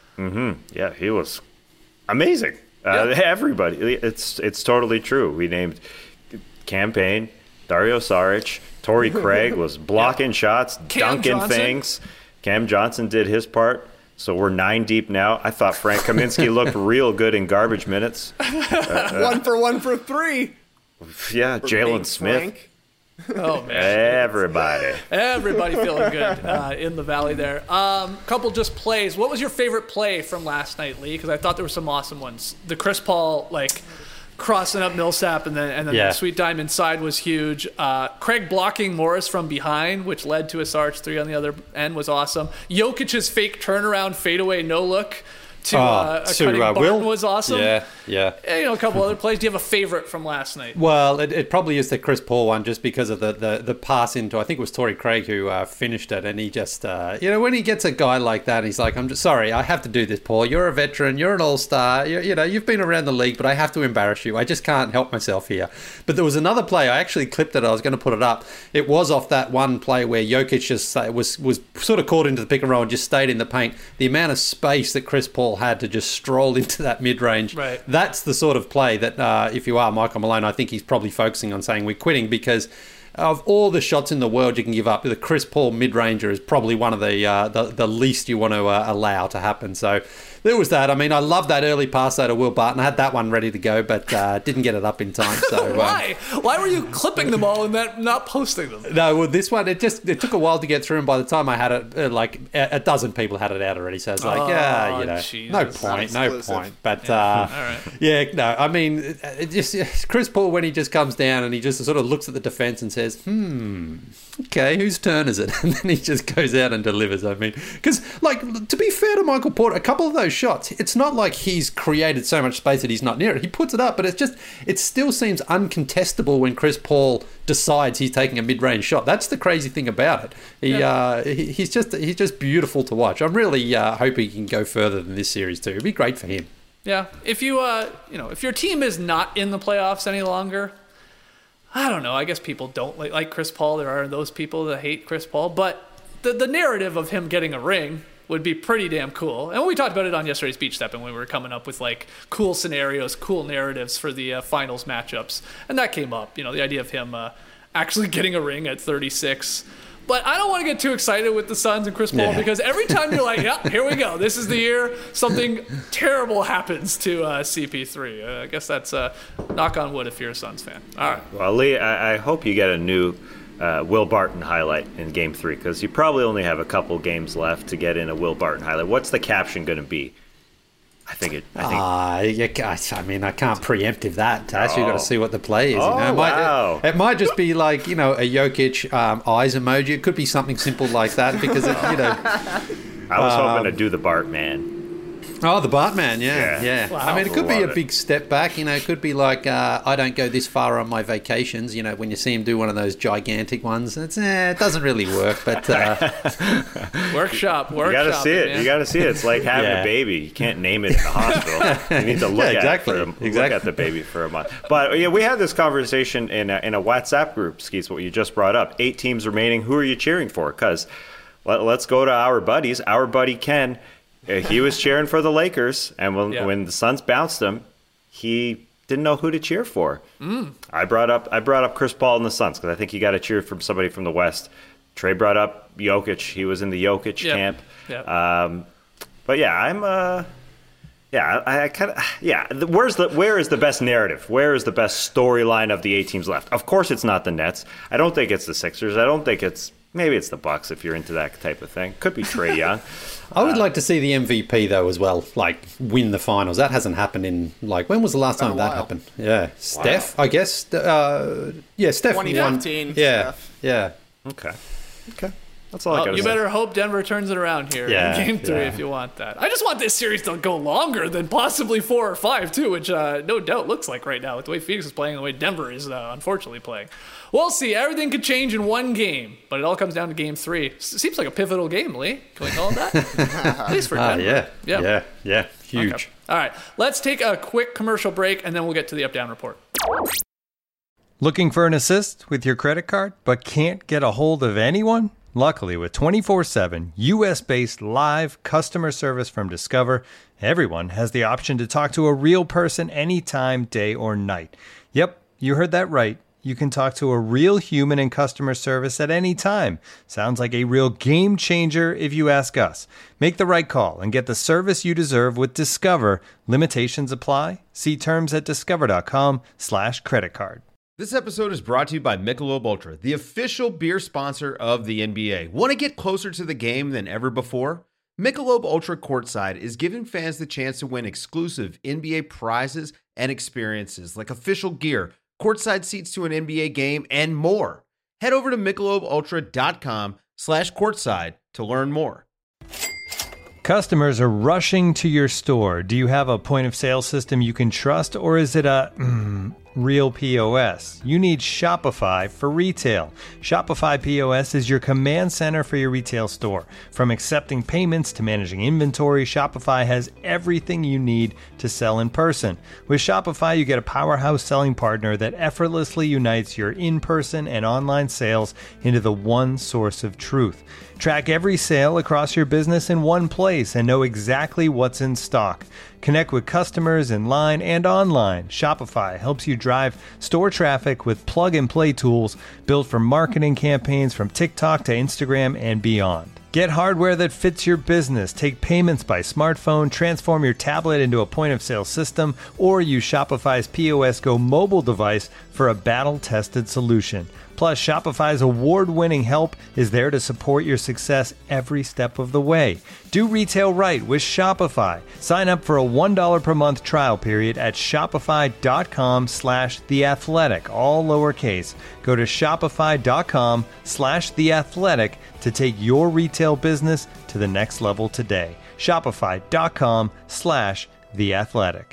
Speaker 4: Yeah, he was amazing. Everybody, it's totally true. We named Cam Payne, Dario Saric. Torrey Craig was blocking shots, dunking things. Cam Johnson did his part. So we're 9 deep now. I thought Frank Kaminsky looked real good in garbage minutes.
Speaker 5: 1 for 3.
Speaker 4: Yeah, Jalen Smith.
Speaker 3: Oh, man.
Speaker 4: Everybody
Speaker 3: feeling good in the Valley there. Couple just plays. What was your favorite play from last night, Lee? Because I thought there were some awesome ones. The Chris Paul, crossing up Millsap and then the sweet dime inside was huge. Craig blocking Morris from behind, which led to a Saric 3 on the other end, was awesome. Jokic's fake turnaround fadeaway no look to cutting Barton was awesome.
Speaker 6: Yeah.
Speaker 3: And, a couple other plays. Do you have a favorite from last night?
Speaker 6: Well, it probably is the Chris Paul one, just because of the pass into, I think it was Torrey Craig who finished it, and he just, when he gets a guy like that, he's like, I'm just sorry, I have to do this, Paul. You're a veteran, you're an all-star, you've been around the league, but I have to embarrass you. I just can't help myself here. But there was another play, I actually clipped it, I was going to put it up. It was off that one play where Jokic just was sort of caught into the pick and roll and just stayed in the paint. The amount of space that Chris Paul had to just stroll into that mid-range,
Speaker 3: right.
Speaker 6: That's the sort of play that if you are Michael Malone, I think he's probably focusing on saying we're quitting, because of all the shots in the world you can give up, the Chris Paul mid-ranger is probably one of the least you want to allow to happen. So there was that. I mean, I love that early pass out of Will Barton. I had that one ready to go, but didn't get it up in time. So
Speaker 3: why? Why were you clipping them all and not posting them?
Speaker 6: No, well, this one, it took a while to get through, and by the time I had it, a dozen people had it out already. So it's like,
Speaker 3: Jesus.
Speaker 6: no point. But
Speaker 3: all right.
Speaker 6: no, I mean, it just Chris Paul, when he just comes down and he just sort of looks at the defense and says, okay, whose turn is it? And then he just goes out and delivers. I mean, because, to be fair to Michael Porter, a couple of those shots, it's not like he's created so much space that he's not near it. He puts it up, but it still seems uncontestable when Chris Paul decides he's taking a mid-range shot. That's the crazy thing about it. He's just beautiful to watch. I'm really hoping he can go further than this series too. It'd be great for him.
Speaker 3: Yeah, if you if your team is not in the playoffs any longer, I don't know. I guess people don't like Chris Paul. There are those people that hate Chris Paul, but the narrative of him getting a ring would be pretty damn cool. And we talked about it on yesterday's Beach Steppin' when we were coming up with cool scenarios, cool narratives for the finals matchups. And that came up, the idea of him actually getting a ring at 36. But I don't want to get too excited with the Suns and Chris Paul because every time you're like, yeah, here we go. This is the year something terrible happens to CP3. I guess that's knock on wood if you're a Suns fan. All right.
Speaker 4: Well, Lee, I hope you get a new Will Barton highlight in Game 3, because you probably only have a couple games left to get in a Will Barton highlight. What's the caption going to be?
Speaker 6: I mean, I can't preemptive that, Tash. You've got to see what the play is.
Speaker 4: Wow.
Speaker 6: It might just be like, a Jokic eyes emoji. It could be something simple like that, because,
Speaker 4: I was hoping to do the Bartman.
Speaker 6: Oh, the Bartman, yeah.
Speaker 3: Wow.
Speaker 6: I mean, it could be a big step back. It could be like, I don't go this far on my vacations. When you see him do one of those gigantic ones, it doesn't really work. But
Speaker 3: workshop.
Speaker 4: You got to see it. Man. You got to see it. It's like having a baby. You can't name it in the hospital. You need to look at it look at the baby for a month. But we had this conversation in a WhatsApp group, Skeets, what you just brought up. 8 teams remaining. Who are you cheering for? Because let's go to our buddies. Our buddy Ken. He was cheering for the Lakers, and when the Suns bounced him, he didn't know who to cheer for. I brought up Chris Paul and the Suns because I think you got to cheer for somebody from the West. Trey brought up Jokic. He was in the Jokic camp.
Speaker 3: Yep.
Speaker 4: But where is the best narrative? Where is the best storyline of the 8 teams left? Of course, it's not the Nets. I don't think it's the Sixers. I don't think it's Maybe it's the Bucks if you're into that type of thing. Could be Trae Young.
Speaker 6: I would like to see the MVP, though, as well, like, win the finals. That hasn't happened in, like, when was the last time that happened? Yeah. Steph, I guess. Steph
Speaker 5: 2015.
Speaker 6: won. Yeah.
Speaker 5: Steph.
Speaker 6: Yeah.
Speaker 4: Okay. That's all I got to say.
Speaker 3: You better hope Denver turns it around here in Game 3 if you want that. I just want this series to go longer than possibly 4 or 5, too, which no doubt looks like right now with the way Phoenix is playing and the way Denver is unfortunately playing. We'll see. Everything could change in one game, but it all comes down to Game 3. Seems like a pivotal game, Lee. Can we call it that? At least for Denver.
Speaker 6: Yeah. Huge.
Speaker 3: Okay. All right. Let's take a quick commercial break, and then we'll get to the up-down report.
Speaker 1: Looking for an assist with your credit card, but can't get a hold of anyone? Luckily, with 24/7 U.S.-based live customer service from Discover, everyone has the option to talk to a real person anytime, day or night. Yep, you heard that right. You can talk to a real human in customer service at any time. Sounds like a real game changer if you ask us. Make the right call and get the service you deserve with Discover. Limitations apply. See terms at discover.com/creditcard.
Speaker 7: This episode is brought to you by Michelob Ultra, the official beer sponsor of the NBA. Want to get closer to the game than ever before? Michelob Ultra Courtside is giving fans the chance to win exclusive NBA prizes and experiences like official gear, courtside seats to an NBA game, and more. Head over to MichelobUltra.com/courtside to learn more.
Speaker 1: Customers are rushing to your store. Do you have a point of sale system you can trust, or is it a real POS? You need Shopify for retail. Shopify POS is your command center for your retail store. From accepting payments to managing inventory, Shopify has everything you need to sell in person. With Shopify, you get a powerhouse selling partner that effortlessly unites your in-person and online sales into the one source of truth. Track every sale across your business in one place and know exactly what's in stock. Connect with customers in line and online. Shopify helps you drive store traffic with plug-and-play tools built for marketing campaigns from TikTok to Instagram and beyond. Get hardware that fits your business. Take payments by smartphone, transform your tablet into a point-of-sale system, or use Shopify's POS Go mobile device for a battle-tested solution. Plus, Shopify's award-winning help is there to support your success every step of the way. Do retail right with Shopify. Sign up for a $1 per month trial period at shopify.com/theathletic, all lowercase. Go to shopify.com/theathletic to take your retail business to the next level today. Shopify.com/theathletic.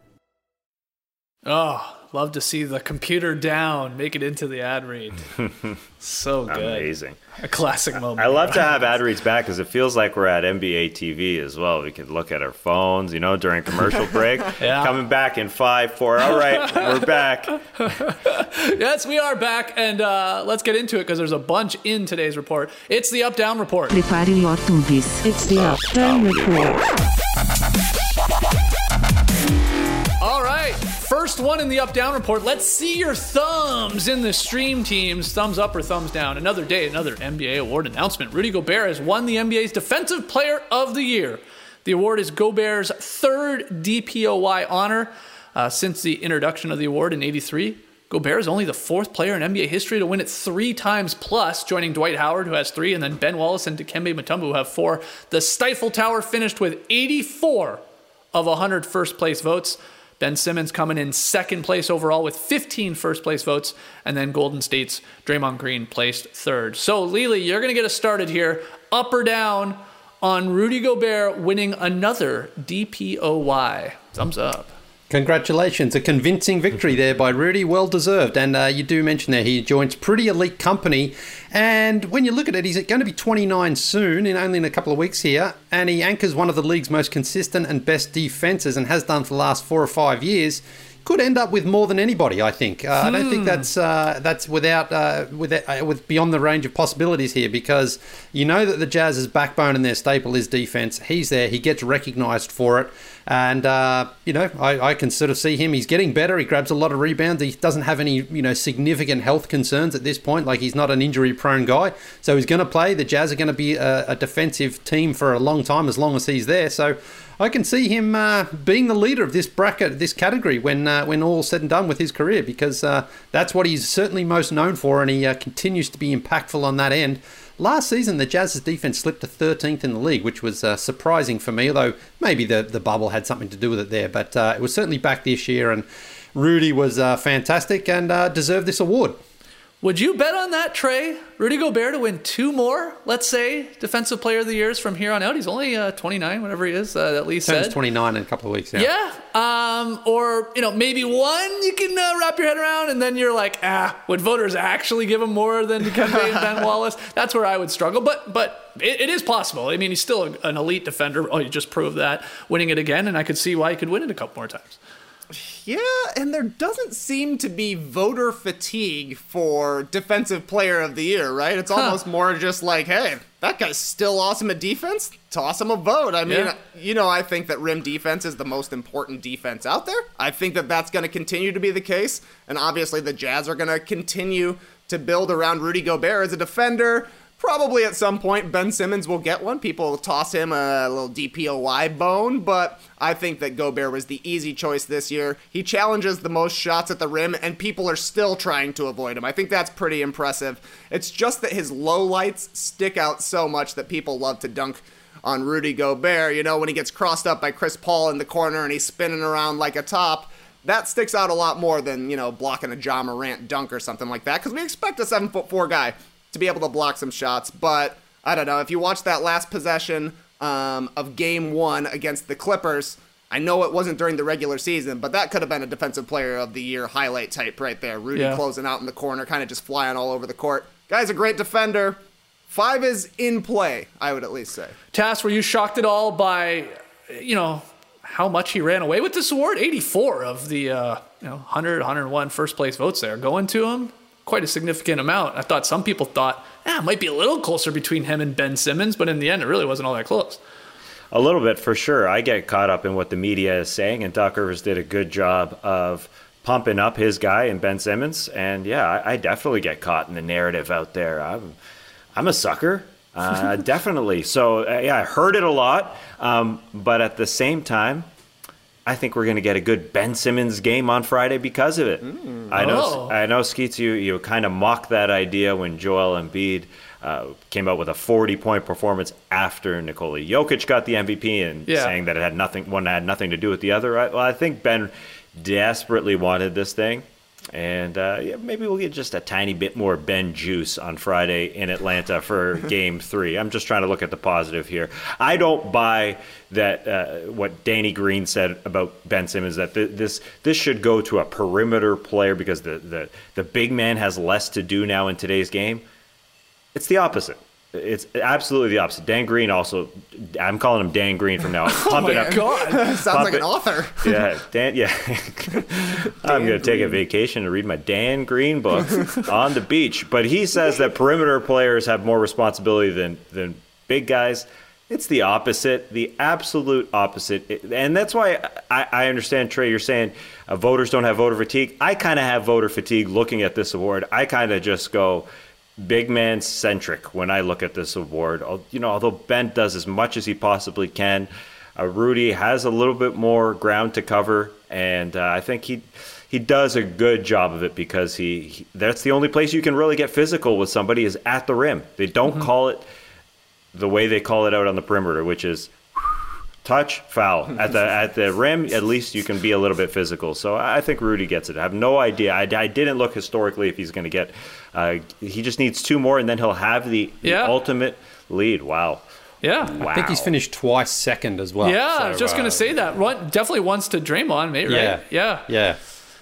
Speaker 3: Oh, love to see the computer down, make it into the ad read. So good.
Speaker 4: Amazing.
Speaker 3: A classic moment.
Speaker 4: I love to have ad reads back because it feels like we're at NBA TV as well. We could look at our phones, during commercial break.
Speaker 3: Yeah.
Speaker 4: Coming back in 5, 4. All right, we're back.
Speaker 3: Yes, we are back, and let's get into it because there's a bunch in today's report. It's the up-down report.
Speaker 8: Prepare your tubis. It's the up-down report.
Speaker 3: All right, first one in the up-down report. Let's see your thumbs in the stream teams. Thumbs up or thumbs down. Another day, another NBA award announcement. Rudy Gobert has won the NBA's Defensive Player of the Year. The award is Gobert's third DPOY honor since the introduction of the award in '83. Gobert is only the fourth player in NBA history to win it 3 times plus, joining Dwight Howard, who has 3, and then Ben Wallace and Dikembe Mutombo, who have 4. The Stifle Tower finished with 84 of 100 first-place votes. Ben Simmons coming in second place overall with 15 first-place votes, and then Golden State's Draymond Green placed third. So, Lily, you're going to get us started here. Up or down on Rudy Gobert winning another DPOY? Thumbs up.
Speaker 6: Congratulations. A convincing victory there by Rudy. Well deserved. And you do mention there he joins pretty elite company. And when you look at it, he's going to be 29 soon, only in a couple of weeks here. And he anchors one of the league's most consistent and best defenses and has done for the last 4 or 5 years. Could end up with more than anybody, I think. I don't think that's with beyond the range of possibilities here, because you know that the Jazz's backbone and their staple is defense. He's there. He gets recognised for it. And, I can sort of see him. He's getting better. He grabs a lot of rebounds. He doesn't have any, significant health concerns at this point. Like, he's not an injury-prone guy. So he's going to play. The Jazz are going to be a defensive team for a long time, as long as he's there. So I can see him being the leader of this bracket, this category, when all's said and done with his career, because that's what he's certainly most known for, and he continues to be impactful on that end. Last season, the Jazz's defense slipped to 13th in the league, which was surprising for me, although maybe the bubble had something to do with it there. But it was certainly back this year, and Rudy was fantastic and deserved this award.
Speaker 3: Would you bet on that, Trey? Rudy Gobert to win 2 more, let's say, Defensive Player of the Years from here on out? He's only 29, whatever he is, that Lee said.
Speaker 6: Turns 29 in a couple of weeks now.
Speaker 3: Yeah. Or, maybe one you can wrap your head around, and then you're like, would voters actually give him more than Dikembe and Ben Wallace? That's where I would struggle. But it is possible. I mean, he's still an elite defender. Oh, you just proved that. Winning it again, and I could see why he could win it a couple more times.
Speaker 5: Yeah, and there doesn't seem to be voter fatigue for Defensive Player of the Year, right? It's almost more just like, hey, that guy's still awesome at defense. Toss him a vote. I mean, I think that rim defense is the most important defense out there. I think that that's going to continue to be the case. And obviously the Jazz are going to continue to build around Rudy Gobert as a defender. Probably at some point Ben Simmons will get one. People will toss him a little DPOY bone, but I think that Gobert was the easy choice this year. He challenges the most shots at the rim, and people are still trying to avoid him. I think that's pretty impressive. It's just that his lowlights stick out so much that people love to dunk on Rudy Gobert. When he gets crossed up by Chris Paul in the corner and he's spinning around like a top, that sticks out a lot more than, blocking a Ja Morant dunk or something like that, because we expect a 7'4" guy to be able to block some shots. But I don't know, if you watch that last possession of game 1 against the Clippers, I know it wasn't during the regular season, but that could have been a Defensive Player of the Year highlight type right there. Rudy closing out in the corner, kind of just flying all over the court. Guy's a great defender. 5 is in play, I would at least say.
Speaker 3: Tass, were you shocked at all by, how much he ran away with this award? 84 of the 100, 101 first place votes there going to him. Quite a significant amount. I thought some people thought, it might be a little closer between him and Ben Simmons, but in the end, it really wasn't all that close.
Speaker 4: A little bit, for sure. I get caught up in what the media is saying, and Doc Rivers did a good job of pumping up his guy and Ben Simmons. And yeah, I definitely get caught in the narrative out there. I'm a sucker, definitely. So I heard it a lot, but at the same time, I think we're going to get a good Ben Simmons game on Friday because of it. I know, Skeets, you kind of mocked that idea when Joel Embiid came out with a 40-point performance after Nikola Jokic got the MVP and saying that one had nothing to do with the other. I think Ben desperately wanted this thing. And maybe we'll get just a tiny bit more Ben juice on Friday in Atlanta for Game 3. I'm just trying to look at the positive here. I don't buy that what Danny Green said about Ben Simmons, that this should go to a perimeter player because the big man has less to do now in today's game. It's the opposite. It's absolutely the opposite. Dan Green also, I'm calling him Dan Green from now on.
Speaker 5: Oh my God. Sounds like an author.
Speaker 4: Yeah, Dan, yeah. I'm going to take a vacation and read my Dan Green book on the beach. But he says that perimeter players have more responsibility than big guys. It's the opposite, the absolute opposite. And that's why I understand, Trey, you're saying voters don't have voter fatigue. I kind of have voter fatigue looking at this award. I kind of just go big man centric when I look at this award. Although Ben does as much as he possibly can, Rudy has a little bit more ground to cover, and I think he does a good job of it because that's the only place you can really get physical with somebody is at the rim. They don't call it the way they call it out on the perimeter, which is touch, foul. At the rim, at least you can be a little bit physical. So I think Rudy gets it. I have no idea. I didn't look historically if he's going to get. He just needs 2 more, and then he'll have the ultimate lead. Wow.
Speaker 3: Yeah.
Speaker 6: Wow. I think he's finished twice second as well.
Speaker 3: Yeah, I was just going to say that. Definitely once to Draymond, mate, right?
Speaker 6: Yeah.
Speaker 3: Yeah,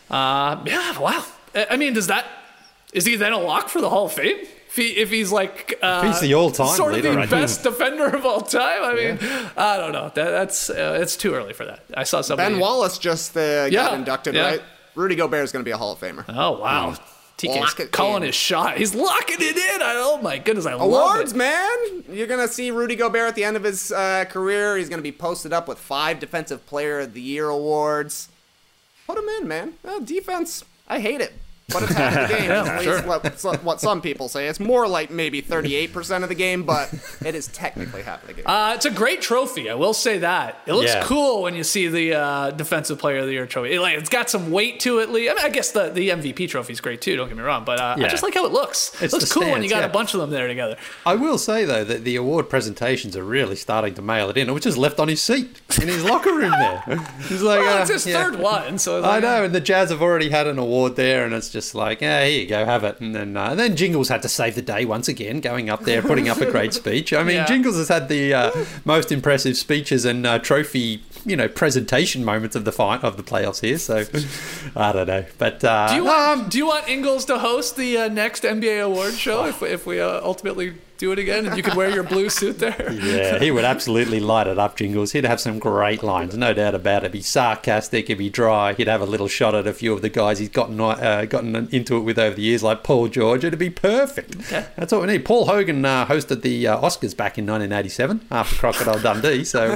Speaker 3: wow. I mean, is he then a lock for the Hall of Fame? If he's like
Speaker 6: he's the all-time
Speaker 3: sort of
Speaker 6: leader,
Speaker 3: the best defender of all time, I mean, I don't know. That's it's too early for that. I saw somebody.
Speaker 5: Ben Wallace just got inducted, right? Rudy Gobert is going to be a Hall of Famer.
Speaker 3: Oh wow, TK's calling his shot. He's locking it in. Oh my goodness, I love
Speaker 5: awards,
Speaker 3: it.
Speaker 5: Man. You're going to see Rudy Gobert at the end of his career. He's going to be posted up with 5 Defensive Player of the Year awards. Put him in, man. Defense, I hate it. but it's half the game. At least what some people say. It's more like maybe 38% of the game, but it is technically half of the game.
Speaker 3: It's a great trophy. I will say that. It looks cool when you see the Defensive Player of the Year trophy. It's got some weight to it. I mean, I guess the MVP trophy is great too. Don't get me wrong, but I just like how it looks. It looks cool when you got a bunch of them there together.
Speaker 6: I will say though that the award presentations are really starting to mail it in. It was just left on his seat in his locker room there. He's like,
Speaker 3: it's his third one. So
Speaker 6: I know, and the Jazz have already had an award there, and it's just like, here you go, have it. And then Jingles had to save the day once again, going up there, putting up a great speech. I mean, Jingles has had the most impressive speeches and trophy, presentation moments of the playoffs here. So I don't know, but
Speaker 3: do you want Ingles to host the next NBA award show if we ultimately do it again, and you could wear your blue suit there?
Speaker 6: Yeah, he would absolutely light it up, Jingles. He'd have some great lines, no doubt about it. He'd be sarcastic, he'd be dry, he'd have a little shot at a few of the guys he's gotten into it with over the years, like Paul George. It'd be perfect. Okay. That's what we need. Paul Hogan hosted the Oscars back in 1987 after Crocodile Dundee, so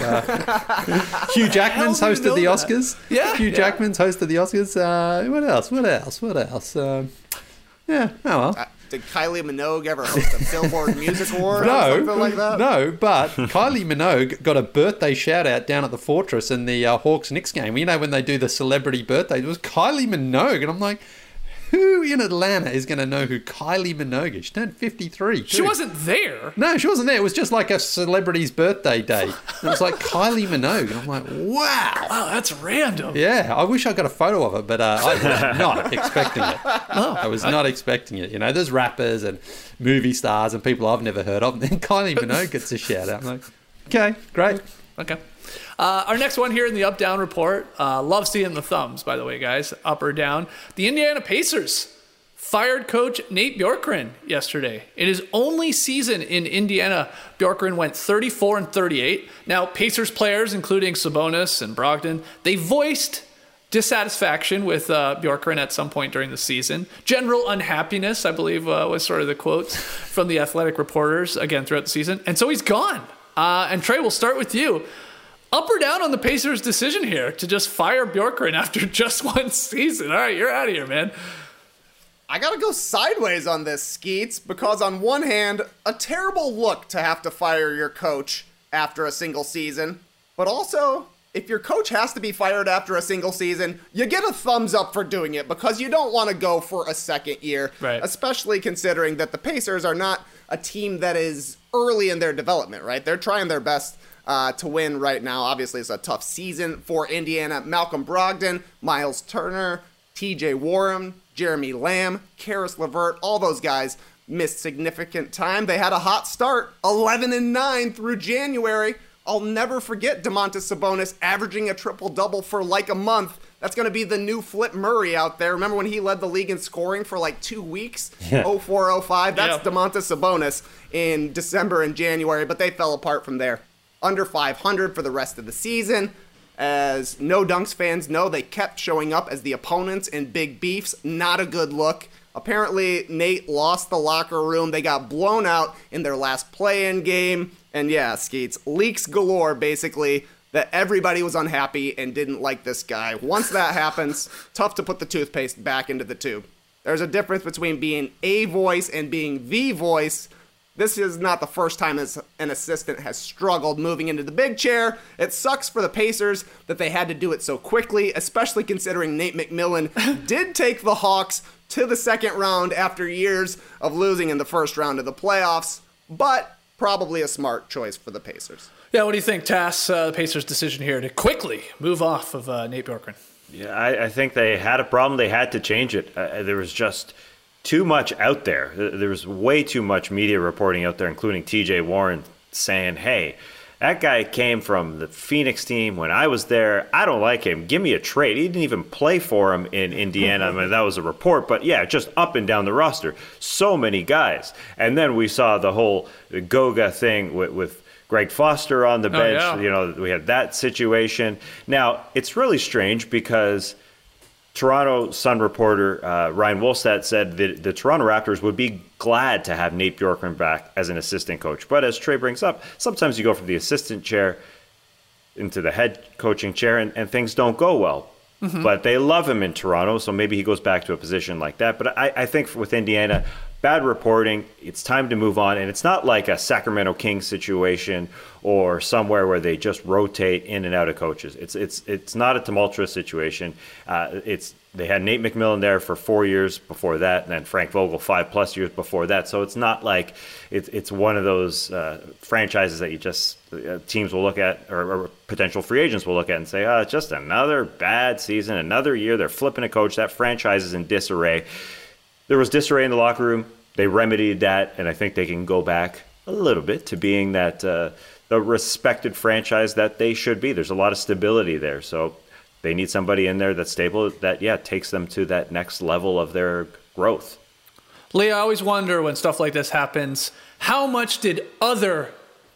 Speaker 6: Hugh Jackman's hosted the Oscars.
Speaker 3: Yeah.
Speaker 6: Hugh Jackman's hosted the Oscars. What else? Yeah, oh well.
Speaker 5: Did Kylie Minogue ever host a Billboard Music Award or something like that?
Speaker 6: No, but Kylie Minogue got a birthday shout-out down at the Fortress in the Hawks-Knicks game. When they do the celebrity birthday, it was Kylie Minogue. And I'm like, who in Atlanta is going to know who Kylie Minogue is? She turned 53. Too.
Speaker 3: She wasn't there.
Speaker 6: No, she wasn't there. It was just like a celebrity's birthday day. And it was like Kylie Minogue. And I'm like, wow.
Speaker 3: Wow, that's random.
Speaker 6: Yeah, I wish I got a photo of it, but I was not expecting it. I was not expecting it. There's rappers and movie stars and people I've never heard of. And then Kylie Minogue gets a shout out. I'm like, okay, great.
Speaker 3: Okay. Our next one here in the up-down report. Love seeing the thumbs, by the way, guys. Up or down. The Indiana Pacers fired coach Nate Bjorkgren yesterday. In his only season in Indiana, Bjorkgren went 34-38. Now, Pacers players, including Sabonis and Brogdon, they voiced dissatisfaction with Bjorkgren at some point during the season. General unhappiness, I believe, was sort of the quotes from the Athletic reporters, again, throughout the season. And so he's gone. And Trey, we'll start with you. Up or down on the Pacers' decision here to just fire Bjorkgren after just one season? All right, you're out of here, man.
Speaker 5: I gotta go sideways on this, Skeets, because on one hand, a terrible look to have to fire your coach after a single season, but also, if your coach has to be fired after a single season, you get a thumbs up for doing it because you don't want to go for a second year,
Speaker 3: right?
Speaker 5: Especially considering that the Pacers are not a team that is early in their development, right? They're trying their best to win right now. Obviously, it's a tough season for Indiana. Malcolm Brogdon, Miles Turner, TJ Warren, Jeremy Lamb, Karis LeVert, all those guys missed significant time. They had a hot start, 11-9 through January. I'll never forget Domantas Sabonis averaging a triple-double for like a month. That's going to be the new Flip Murray out there. Remember when he led the league in scoring for like 2 weeks? 04-05. That's Domantas Sabonis in December and January, but they fell apart from there. Under 500 for the rest of the season. As No Dunks fans know, they kept showing up as the opponents in big beefs. Not a good look. Apparently, Nate lost the locker room. They got blown out in their last play-in game. And yeah, Skeets, leaks galore, basically, that everybody was unhappy and didn't like this guy. Once that happens, tough to put the toothpaste back into the tube. There's a difference between being a voice and being the voice. This is not the first time an assistant has struggled moving into the big chair. It sucks for the Pacers that they had to do it so quickly, especially considering Nate McMillan did take the Hawks to the second round after years of losing in the first round of the playoffs, but probably a smart choice for the Pacers.
Speaker 3: Yeah, what do you think, Tass, the Pacers' decision here to quickly move off of Nate Bjorkgren?
Speaker 4: Yeah, I think they had a problem. They had to change it. There was just too much out there. There was way too much media reporting out there, including TJ Warren saying, hey, that guy came from the Phoenix team when I was there. I don't like him. Give me a trade. He didn't even play for him in Indiana. I mean, that was a report. But yeah, just up and down the roster. So many guys. And then we saw the whole Goga thing with Greg Foster on the bench.
Speaker 3: Oh, yeah.
Speaker 4: You know, we had that situation. Now, it's really strange because Toronto Sun reporter Ryan Wolstadt said that the Toronto Raptors would be glad to have Nate Bjorkgren back as an assistant coach. But as Trey brings up, sometimes you go from the assistant chair into the head coaching chair and things don't go well. But they love him in Toronto, so maybe he goes back to a position like that. But I think with Indiana, bad reporting, it's time to move on. And it's not like a Sacramento Kings situation or somewhere where they just rotate in and out of coaches. It's not a tumultuous situation. They had Nate McMillan there for 4 years before that, and then Frank Vogel 5+ years before that. So it's not like it's one of those franchises that you just teams will look at, or potential free agents will look at and say, it's just another bad season, another year. They're flipping a coach. That franchise is in disarray. There was disarray in the locker room. They remedied that, and I think they can go back a little bit to being that the respected franchise that they should be. There's a lot of stability there, so they need somebody in there that's stable, that, takes them to that next level of their growth.
Speaker 3: Lee, I always wonder when stuff like this happens, how much did other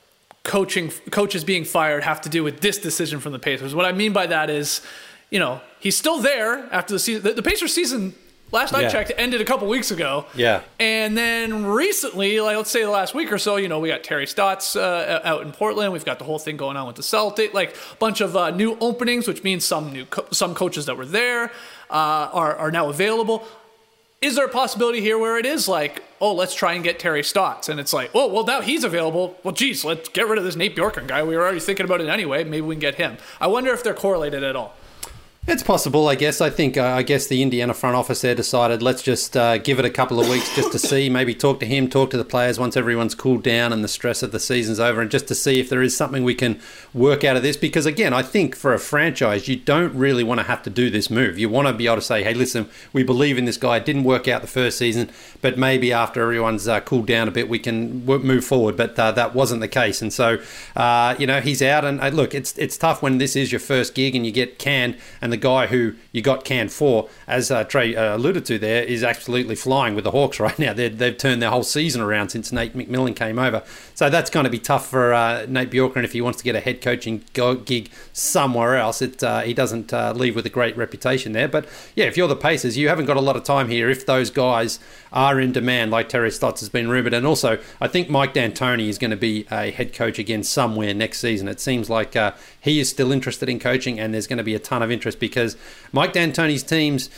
Speaker 3: coaches being fired have to do with this decision from the Pacers? What I mean by that is, he's still there after the season. The Pacers season, last I checked, ended a couple weeks ago.
Speaker 6: Yeah.
Speaker 3: And then recently, like let's say the last week or so, we got Terry Stotts out in Portland. We've got the whole thing going on with the Celtics, like a bunch of new openings, which means some coaches that were there are now available. Is there a possibility here where it is like, let's try and get Terry Stotts? And it's like, well, now he's available. Well, geez, let's get rid of this Nate Bjorkgren guy. We were already thinking about it anyway. Maybe we can get him. I wonder if they're correlated at all.
Speaker 6: It's possible, I guess. I guess the Indiana front office there decided, let's just give it a couple of weeks just to see, maybe talk to him, talk to the players once everyone's cooled down and the stress of the season's over, and just to see if there is something we can work out of this. Because again, I think for a franchise, you don't really want to have to do this move. You want to be able to say, hey, listen, we believe in this guy. It didn't work out the first season, but maybe after everyone's cooled down a bit, we can move forward. But that wasn't the case. And so, he's out. And look, it's tough when this is your first gig and you get canned, and the guy who you got canned for, as Trey alluded to there, is absolutely flying with the Hawks right now. They've turned their whole season around since Nate McMillan came over. So that's going to be tough for Nate Bjorkgren if he wants to get a head coaching gig somewhere else. He doesn't leave with a great reputation there. But yeah, if you're the Pacers, you haven't got a lot of time here if those guys are in demand, like Terry Stotts has been rumoured. And also, I think Mike D'Antoni is going to be a head coach again somewhere next season. It seems like he is still interested in coaching, and there's going to be a ton of interest because Mike D'Antoni's teams,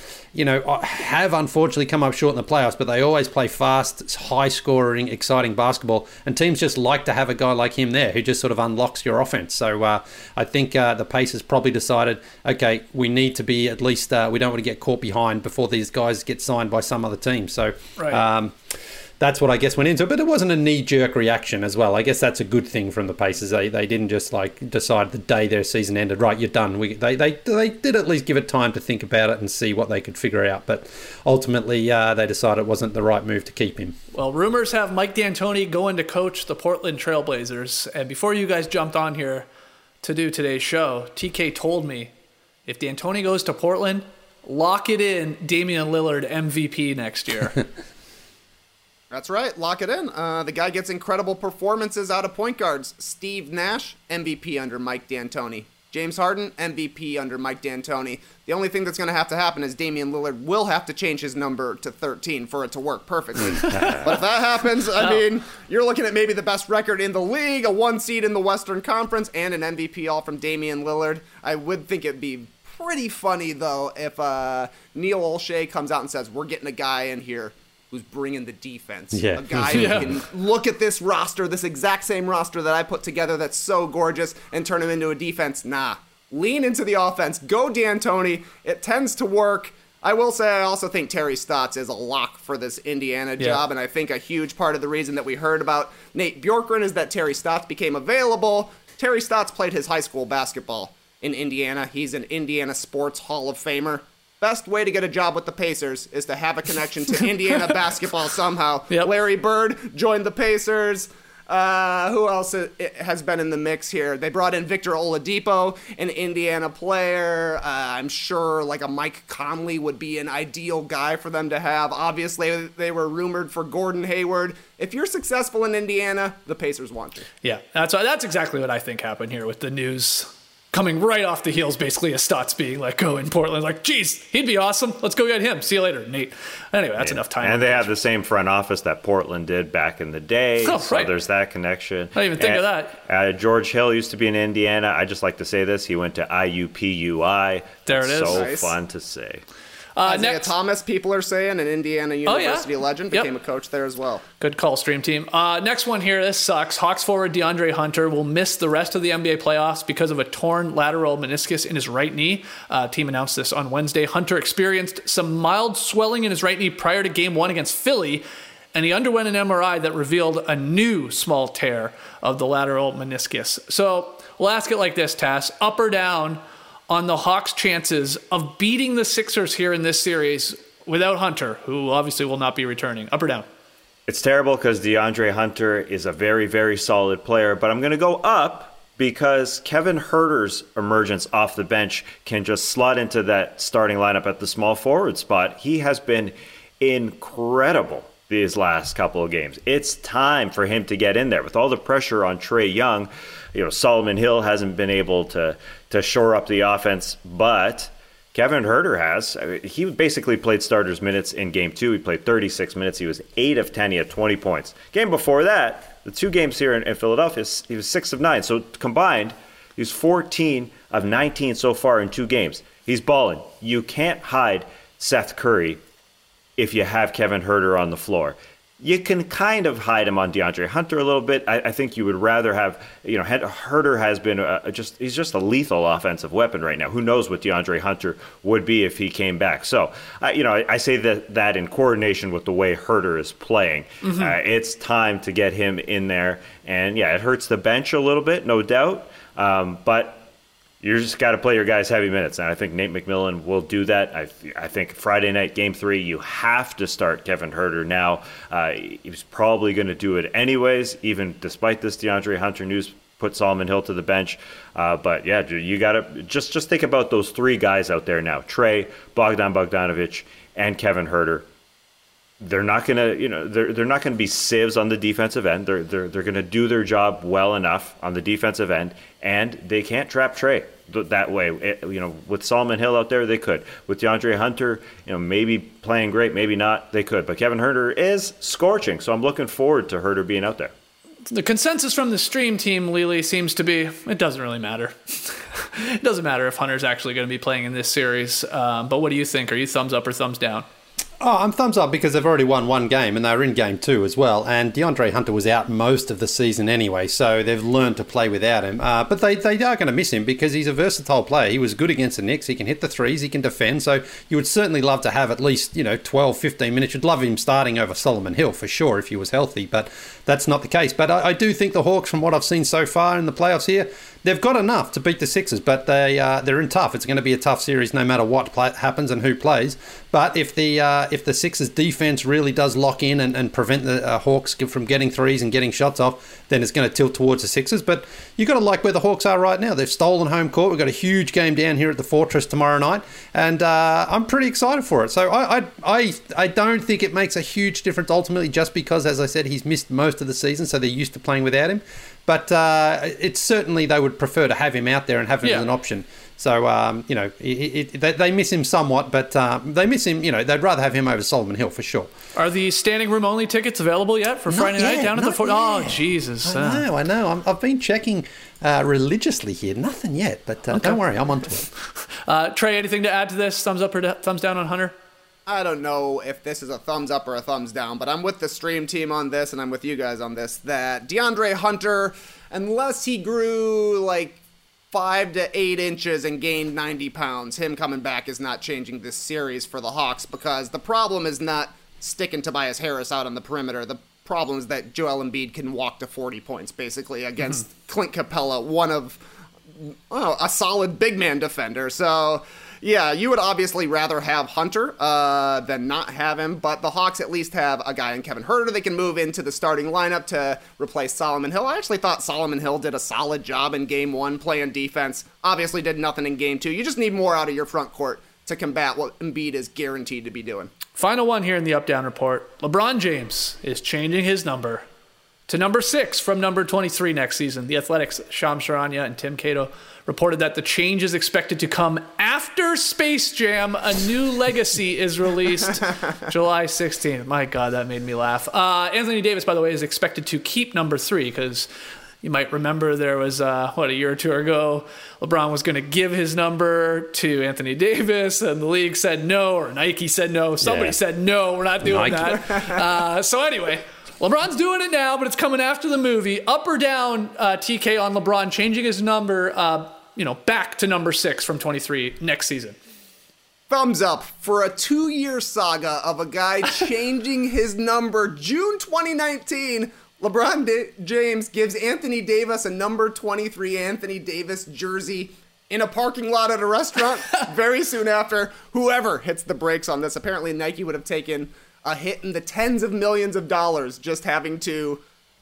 Speaker 6: have unfortunately come up short in the playoffs, but they always play fast, high-scoring, exciting basketball, and teams just like to have a guy like him there who just sort of unlocks your offense. So I think the Pacers probably decided, okay, we need to be at least, we don't want to get caught behind before these guys get signed by some other team. So right. That's what I guess went into it, but it wasn't a knee-jerk reaction as well. I guess that's a good thing from the Pacers. They didn't just decide the day their season ended, right, you're done. They did at least give it time to think about it and see what they could figure out, but ultimately they decided it wasn't the right move to keep him.
Speaker 3: Well, rumors have Mike D'Antoni going to coach the Portland Trailblazers, and before you guys jumped on here to do today's show, TK told me if D'Antoni goes to Portland, lock it in, Damian Lillard MVP next year.
Speaker 5: That's right. Lock it in. The guy gets incredible performances out of point guards. Steve Nash, MVP under Mike D'Antoni. James Harden, MVP under Mike D'Antoni. The only thing that's going to happen is Damian Lillard will have to change his number to 13 for it to work perfectly. But if that happens, I mean, you're looking at maybe the best record in the league, a 1 seed in the Western Conference, and an MVP all from Damian Lillard. I would think it'd be pretty funny, though, if Neil Olshey comes out and says, we're getting a guy in here who's bringing the defense. Yeah. A guy who can look at this roster, this exact same roster that I put together that's so gorgeous, and turn him into a defense. Nah. Lean into the offense. Go D'Antoni. It tends to work. I will say I also think Terry Stotts is a lock for this Indiana job, and I think a huge part of the reason that we heard about Nate Bjorkgren is that Terry Stotts became available. Terry Stotts played his high school basketball in Indiana. He's an Indiana Sports Hall of Famer. Best way to get a job with the Pacers is to have a connection to Indiana basketball somehow. Yep. Larry Bird joined the Pacers. Who else has been in the mix here? They brought in Victor Oladipo, an Indiana player. I'm sure like a Mike Conley would be an ideal guy for them to have. Obviously, they were rumored for Gordon Hayward. If you're successful in Indiana, the Pacers want you.
Speaker 3: Yeah, that's exactly what I think happened here with the news coming right off the heels, basically, of Stotts being let go in Portland. Like, geez, he'd be awesome. Let's go get him. See you later, Nate. Anyway, that's enough time.
Speaker 4: And they have the same front office that Portland did back in the day.
Speaker 3: Oh,
Speaker 4: so
Speaker 3: right.
Speaker 4: There's that connection.
Speaker 3: I didn't even think of that.
Speaker 4: George Hill used to be in Indiana. I just like to say this. He went to IUPUI.
Speaker 3: There it is.
Speaker 4: So
Speaker 5: Nice.
Speaker 4: fun to say.
Speaker 5: Isaiah Thomas, people are saying, an Indiana University legend, became a coach there as well.
Speaker 3: Good call, Stream Team. Next one here. This sucks. Hawks forward DeAndre Hunter will miss the rest of the NBA playoffs because of a torn lateral meniscus in his right knee. Team announced this on Wednesday. Hunter experienced some mild swelling in his right knee prior to Game 1 against Philly, and he underwent an MRI that revealed a new small tear of the lateral meniscus. So we'll ask it like this, Tass. Up or down on the Hawks' chances of beating the Sixers here in this series without Hunter, who obviously will not be returning? Up or down?
Speaker 4: It's terrible because DeAndre Hunter is a very, very solid player, but I'm going to go up because Kevin Huerter's emergence off the bench can just slot into that starting lineup at the small forward spot. He has been incredible these last couple of games. It's time for him to get in there. With all the pressure on Trae Young, Solomon Hill hasn't been able to shore up the offense, but Kevin Huerter has. He basically played starters minutes in Game 2. He played 36 minutes. He was 8 of 10. He had 20 points. Game before that, the 2 games here in Philadelphia, he was 6 of 9. So combined, he was 14 of 19 so far in 2 games. He's balling. You can't hide Seth Curry if you have Kevin Huerter on the floor. You can kind of hide him on DeAndre Hunter a little bit. I think you would rather have, Huerter has been he's just a lethal offensive weapon right now. Who knows what DeAndre Hunter would be if he came back? So, I say that in coordination with the way Huerter is playing. It's time to get him in there. And yeah, it hurts the bench a little bit, no doubt. But you just got to play your guys heavy minutes, and I think Nate McMillan will do that. I think Friday night, Game 3, you have to start Kevin Huerter now. He's probably going to do it anyways, even despite this DeAndre Hunter news. Put Solomon Hill to the bench. But yeah, you got to just think about those 3 guys out there now: Trae, Bogdan Bogdanovic, and Kevin Huerter. They're not gonna, they're not gonna be sieves on the defensive end. They're gonna do their job well enough on the defensive end, and they can't trap Trae that way. With Solomon Hill out there, they could. With DeAndre Hunter, maybe playing great, maybe not, they could. But Kevin Huerter is scorching, so I'm looking forward to Huerter being out there.
Speaker 3: The consensus from the Stream Team, Lily, seems to be it doesn't really matter. It doesn't matter if Hunter's actually going to be playing in this series. But what do you think? Are you thumbs up or thumbs down?
Speaker 6: Oh, I'm thumbs up because they've already won 1 game and they were in Game 2 as well. And DeAndre Hunter was out most of the season anyway, so they've learned to play without him. But they are going to miss him because he's a versatile player. He was good against the Knicks. He can hit the threes. He can defend. So you would certainly love to have at least 12, 15 minutes. You'd love him starting over Solomon Hill for sure if he was healthy, but that's not the case. But I do think the Hawks, from what I've seen so far in the playoffs here, they've got enough to beat the Sixers, but they're in tough. It's going to be a tough series no matter what happens and who plays. But if the Sixers defense really does lock in and prevent the Hawks from getting threes and getting shots off, then it's going to tilt towards the Sixers. But you've got to like where the Hawks are right now. They've stolen home court. We've got a huge game down here at the Fortress tomorrow night, and I'm pretty excited for it. So I don't think it makes a huge difference ultimately, just because, as I said, he's missed most of the season, so they're used to playing without him. But it's certainly they would prefer to have him out there and have him as an option. So, they miss him somewhat, but they miss him, they'd rather have him over Solomon Hill for sure.
Speaker 3: Are the standing room only tickets available yet for Friday night down at the Fort? Oh, Jesus.
Speaker 6: I know. I've been checking religiously here. Nothing yet, but don't worry, I'm onto it.
Speaker 3: Trey, anything to add to this? Thumbs up or thumbs down on Hunter?
Speaker 5: I don't know if this is a thumbs up or a thumbs down, but I'm with the Stream Team on this, and I'm with you guys on this, that DeAndre Hunter, unless he grew like 5 to 8 inches and gained 90 pounds, him coming back is not changing this series for the Hawks, because the problem is not sticking Tobias Harris out on the perimeter. The problem is that Joel Embiid can walk to 40 points, basically, against Clint Capella, one of a solid big man defender. So yeah, you would obviously rather have Hunter than not have him, but the Hawks at least have a guy in Kevin Huerter they can move into the starting lineup to replace Solomon Hill. I actually thought Solomon Hill did a solid job in Game 1 playing defense. Obviously did nothing in Game 2. You just need more out of your front court to combat what Embiid is guaranteed to be doing.
Speaker 3: Final one here in the Up-Down Report. LeBron James is changing his number to number 6 from number 23 next season. The Athletics' Shams Charania and Tim Cato reported that the change is expected to come after Space Jam: A New Legacy is released July 16th. My God, that made me laugh. Anthony Davis, by the way, is expected to keep number 3 because you might remember there was, a year or two ago, LeBron was going to give his number to Anthony Davis, and the league said no, or Nike said no. Somebody said no, we're not doing that. So anyway, LeBron's doing it now, but it's coming after the movie. Up or down, TK, on LeBron changing his number, back to number 6 from 23 next season?
Speaker 5: Thumbs up for a 2-year saga of a guy changing his number. June 2019, LeBron James gives Anthony Davis a number 23 Anthony Davis jersey in a parking lot at a restaurant. Very soon after, whoever hits the brakes on this, apparently Nike would have taken a hit in the tens of millions of dollars just having to,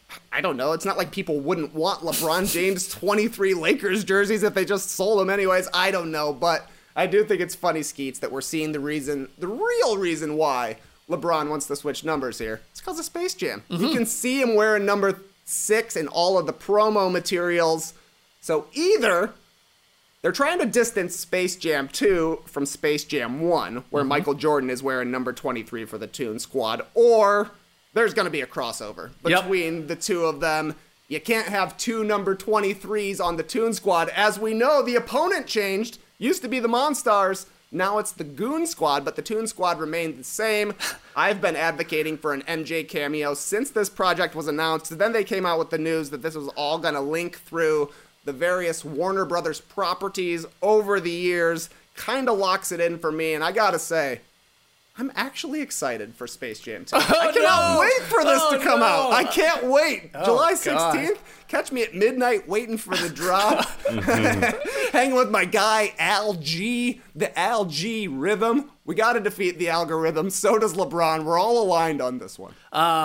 Speaker 5: I don't know, it's not like people wouldn't want LeBron James 23 Lakers jerseys if they just sold them anyways. I don't know, but I do think it's funny, Skeets, that we're seeing the real reason why LeBron wants to switch numbers here. It's because of Space Jam. Mm-hmm. You can see him wearing number 6 in all of the promo materials. So either they're trying to distance Space Jam 2 from Space Jam 1, where Michael Jordan is wearing number 23 for the Toon Squad, or there's going to be a crossover between the two of them. You can't have 2 number 23s on the Toon Squad. As we know, the opponent changed. Used to be the Monstars. Now it's the Goon Squad, but the Toon Squad remained the same. I've been advocating for an MJ cameo since this project was announced. Then they came out with the news that this was all going to link through the various Warner Brothers properties over the years. Kind of locks it in for me, and I gotta say, I'm actually excited for Space Jam 2. I cannot wait for this to come out. I can't wait. July 16th, catch me at midnight waiting for the drop. Hanging with my guy, Al G, the Al G rhythm. We got to defeat the algorithm. So does LeBron. We're all aligned on this one.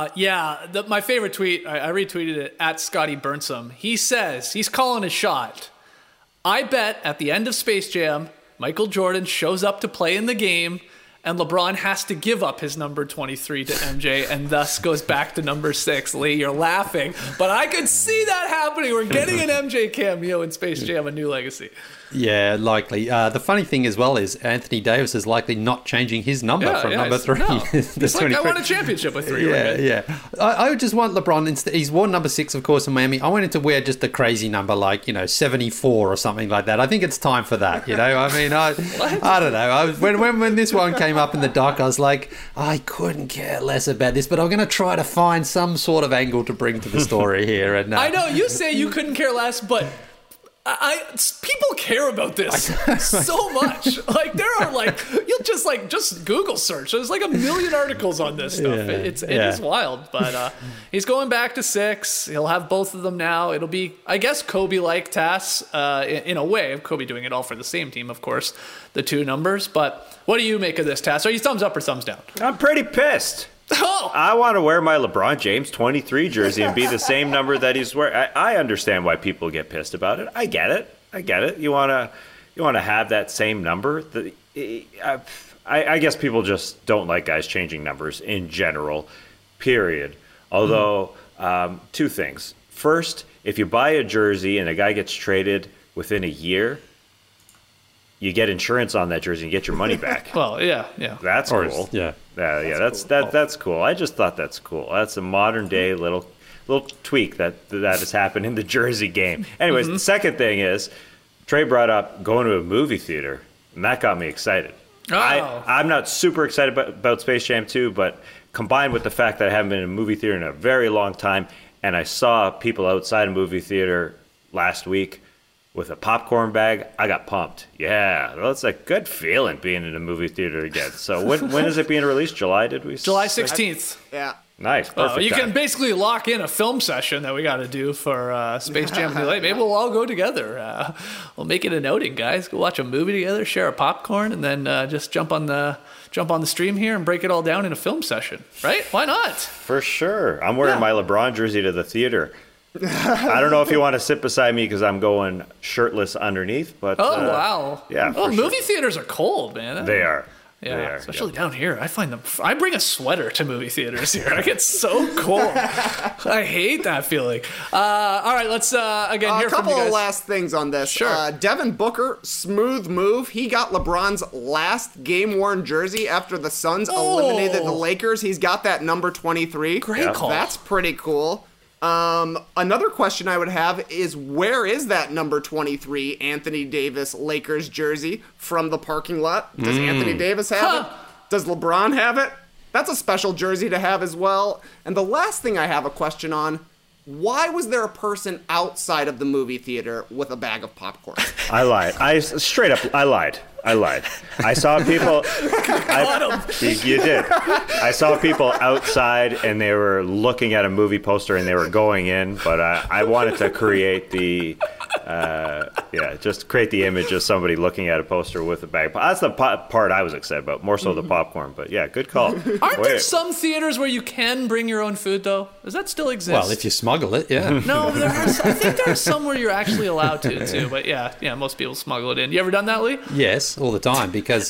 Speaker 3: My favorite tweet, I retweeted it, at Scotty Burnsom. He says, he's calling a shot. I bet at the end of Space Jam, Michael Jordan shows up to play in the game, and LeBron has to give up his number 23 to MJ and thus goes back to number 6. Lee, you're laughing, but I could see that happening. We're getting an MJ cameo in Space Jam: A New Legacy.
Speaker 6: Yeah, likely. The funny thing as well is Anthony Davis is likely not changing his number from number 3.
Speaker 3: No. It's like, I won a championship with 3.
Speaker 6: Yeah. I just want LeBron, he's worn number 6, of course, in Miami. I want him to wear just a crazy number like, 74 or something like that. I think it's time for that, I mean, I don't know. When this one came up in the doc, I was like, I couldn't care less about this, but I'm going to try to find some sort of angle to bring to the story here. And
Speaker 3: I know, you say you couldn't care less, but people care about this so much. Like, there are you'll just Google search. There's 1 million articles on this stuff. It is wild. But he's going back to 6. He'll have both of them now. It'll be, I guess, Kobe-like tasks in a way of Kobe doing it all for the same team, of course, the 2 numbers. But what do you make of this task? Are you thumbs up or thumbs down?
Speaker 4: I'm pretty pissed.
Speaker 3: Oh.
Speaker 4: I want to wear my LeBron James 23 jersey and be the same number that he's wearing. I understand why people get pissed about it. I get it. You want to have that same number. I guess people just don't like guys changing numbers in general, period. Although, 2 things. First, if you buy a jersey and a guy gets traded within a year, you get insurance on that jersey and get your money back.
Speaker 3: Well, yeah.
Speaker 4: That's cool. That's cool. I just thought that's cool. That's a modern day little tweak that has happened in the jersey game. Anyways, the second thing is, Trey brought up going to a movie theater, and that got me excited.
Speaker 3: Oh.
Speaker 4: I'm not super excited about Space Jam 2, but combined with the fact that I haven't been in a movie theater in a very long time, and I saw people outside a movie theater last week with a popcorn bag, I got pumped. Yeah, well, it's a good feeling being in a movie theater again. So when is it being released? July, did we?
Speaker 3: July 16th.
Speaker 5: Yeah.
Speaker 4: Nice. Perfect.
Speaker 3: You can basically lock in a film session that we got to do for Space Jam. Maybe we'll all go together. We'll make it an outing, guys. Go watch a movie together, share a popcorn, and then just jump on the stream here and break it all down in a film session. Right? Why not?
Speaker 4: For sure. I'm wearing my LeBron jersey to the theater. I don't know if you want to sit beside me because I'm going shirtless underneath, but
Speaker 3: wow.
Speaker 4: Yeah.
Speaker 3: Movie theaters are cold, man.
Speaker 4: They are.
Speaker 3: Yeah,
Speaker 4: They are,
Speaker 3: especially down here. I find them. I bring a sweater to movie theaters here. I get so cold. I hate that feeling. All right, let's again hear
Speaker 5: A
Speaker 3: from
Speaker 5: couple
Speaker 3: you guys.
Speaker 5: of last things on this.
Speaker 3: Sure.
Speaker 5: Devin Booker, smooth move. He got LeBron's last game-worn jersey after the Suns eliminated the Lakers. He's got that number 23.
Speaker 3: Great call.
Speaker 5: That's pretty cool. Another question I would have is, where is that number 23 Anthony Davis Lakers jersey from the parking lot? Does Anthony Davis have it? Does LeBron have it? That's a special jersey to have as well. And the last thing I have a question on, why was there a person outside of the movie theater with a bag of popcorn?
Speaker 4: I lied. I lied. I saw people. You did. I saw people outside, and they were looking at a movie poster, and they were going in. But I wanted to create the, just create the image of somebody looking at a poster with a bag. That's the part I was excited about, more so the popcorn. But yeah, good call.
Speaker 3: Aren't there some theaters where you can bring your own food though? Does that still exist?
Speaker 6: Well, if you smuggle it, yeah.
Speaker 3: No, I think there's some where you're actually allowed to too. But yeah, most people smuggle it in. You ever done that, Lee?
Speaker 6: Yes, all the time, because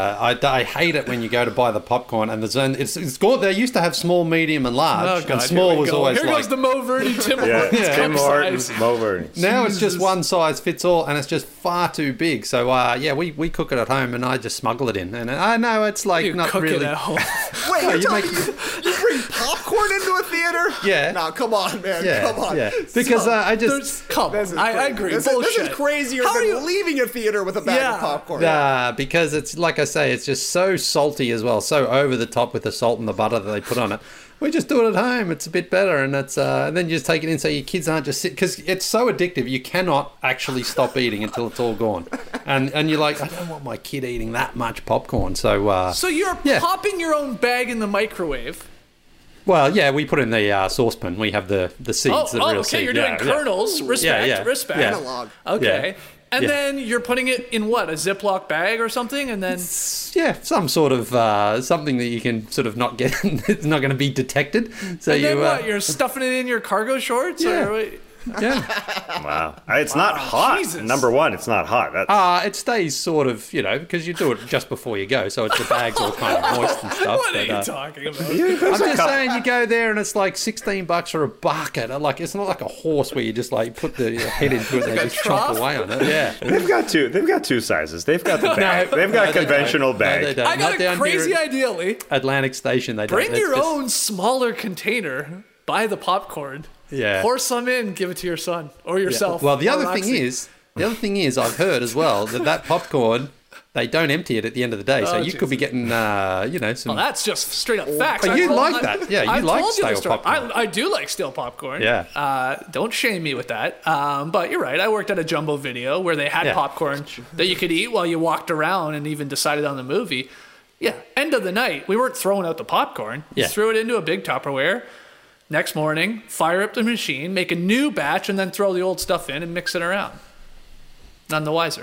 Speaker 6: I hate it when you go to buy the popcorn and it's good. They used to have small, medium, and large, and small was always
Speaker 3: Here
Speaker 6: like...
Speaker 3: goes the Mo Verde, Tim Hortons.
Speaker 4: Tim Hortons, Mo Verde.
Speaker 6: Now it's just one size fits all, and it's just far too big. So we cook it at home, and I just smuggle it in. And I know it's like
Speaker 3: You
Speaker 6: not
Speaker 3: cook
Speaker 6: really.
Speaker 3: it at home.
Speaker 5: Wait,
Speaker 6: No,
Speaker 5: you're
Speaker 6: you
Speaker 5: telling
Speaker 6: make-
Speaker 5: me you bring popcorn into a theater?
Speaker 6: Yeah.
Speaker 5: No, come on, man.
Speaker 6: Yeah,
Speaker 5: Come on.
Speaker 6: yeah. Because I just
Speaker 3: There's- I agree.
Speaker 5: This
Speaker 3: Bullshit.
Speaker 5: is crazier
Speaker 3: How are
Speaker 5: than
Speaker 3: you-
Speaker 5: leaving a theater with a bag of popcorn.
Speaker 6: because it's like I say, it's just so salty as well, so over the top with the salt and the butter that they put on it. We just do it at home. It's a bit better, and it's and then you just take it in so your kids aren't just because it's so addictive. You cannot actually stop eating until it's all gone, and you're like, I don't want my kid eating that much popcorn. So
Speaker 3: So you're popping your own bag in the microwave.
Speaker 6: well, yeah, we put in the saucepan. We have the seeds, the real
Speaker 3: okay.
Speaker 6: seed.
Speaker 3: You're doing kernels. Respect. Respect.
Speaker 6: Yeah.
Speaker 5: Analog.
Speaker 3: Okay.
Speaker 6: Yeah.
Speaker 3: And
Speaker 6: Yeah.
Speaker 3: then you're putting it in what? A Ziploc bag or something? And then
Speaker 6: Yeah, some sort of something that you can sort of not get. It's not going to be detected. So
Speaker 3: and
Speaker 6: you
Speaker 3: then what? You're stuffing it in your cargo shorts?
Speaker 6: Yeah.
Speaker 3: Or what?
Speaker 6: yeah.
Speaker 4: Wow. It's not hot.
Speaker 3: Jesus.
Speaker 4: Number one, it's not hot. That's,
Speaker 6: It stays sort of, because you do it just before you go, so it's the bag's all kind of moist and stuff.
Speaker 3: What are
Speaker 6: but,
Speaker 3: you talking about?
Speaker 6: I'm just saying, you go there and it's like $16 for a bucket. Like it's not like a horse where you just like put the head into it and they just chomp away on it. Yeah.
Speaker 4: they've got two sizes. They've got the bag. They've got a conventional bag.
Speaker 6: No, they don't.
Speaker 3: I got
Speaker 6: Not
Speaker 3: a
Speaker 6: down
Speaker 3: crazy
Speaker 6: here
Speaker 3: idea, Lee.
Speaker 6: at Atlantic Station. They
Speaker 3: Bring
Speaker 6: don't. That's
Speaker 3: your
Speaker 6: just-
Speaker 3: own smaller container. Buy the popcorn.
Speaker 6: Yeah.
Speaker 3: Pour some in. Give it to your son or yourself.
Speaker 6: Well, the
Speaker 3: or
Speaker 6: other
Speaker 3: Roxy.
Speaker 6: thing is, I've heard as well that popcorn, they don't empty it at the end of the day, so you could be getting, some.
Speaker 3: Well, that's just straight up facts.
Speaker 6: But
Speaker 3: I
Speaker 6: you
Speaker 3: told-
Speaker 6: like that. Yeah, you
Speaker 3: I
Speaker 6: like
Speaker 3: told you the
Speaker 6: stale
Speaker 3: story.
Speaker 6: popcorn.
Speaker 3: I do like stale popcorn.
Speaker 6: Yeah.
Speaker 3: Don't shame me with that. But you're right. I worked at a Jumbo Video where they had
Speaker 6: Yeah.
Speaker 3: popcorn that you could eat while you walked around and even decided on the movie. Yeah. End of the night, we weren't throwing out the popcorn. We
Speaker 6: Yeah.
Speaker 3: threw it into a big Tupperware. Next morning, fire up the machine, make a new batch, and then throw the old stuff in and mix it around. None the wiser.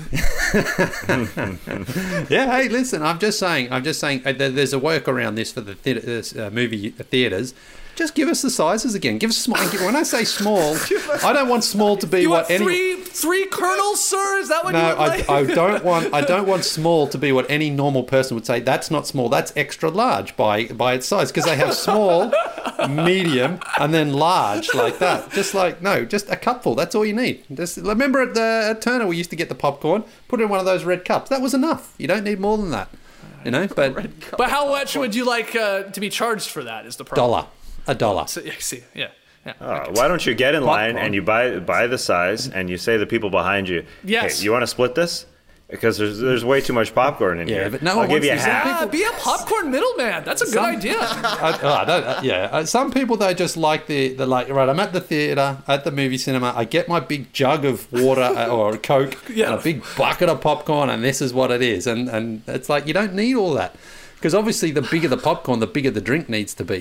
Speaker 6: Yeah, hey, listen, I'm just saying, there's a workaround this for the movie theaters. Just give us the sizes again. Give us small. When I say small, I don't want small to be
Speaker 3: You
Speaker 6: what
Speaker 3: want
Speaker 6: any.
Speaker 3: three kernels, sir? Is that what
Speaker 6: No,
Speaker 3: you would like?
Speaker 6: I don't want small to be what any normal person would say. That's not small. That's extra large by its size, because they have small, medium, and then large like that. Just a cupful. That's all you need. Just remember at Turner we used to get the popcorn, put it in one of those red cups. That was enough. You don't need more than that.
Speaker 3: But how much would you like to be charged for that? Is the problem?
Speaker 6: $1.
Speaker 3: So, yeah, see, yeah.
Speaker 4: Why don't you get in line
Speaker 6: Popcorn.
Speaker 4: and you buy the size and you say to the people behind you,
Speaker 3: Yes.
Speaker 4: hey, you want to split this? Because there's way too much popcorn in here.
Speaker 6: but no one
Speaker 4: I'll give
Speaker 6: wants
Speaker 4: you
Speaker 6: these
Speaker 4: half.
Speaker 3: Be a popcorn middleman. That's a good idea.
Speaker 6: Some people they just like the right. I'm at the theater, at the movie cinema. I get my big jug of water or Coke and a big bucket of popcorn, and this is what it is. And it's like you don't need all that. Because obviously, the bigger the popcorn, the bigger the drink needs to be.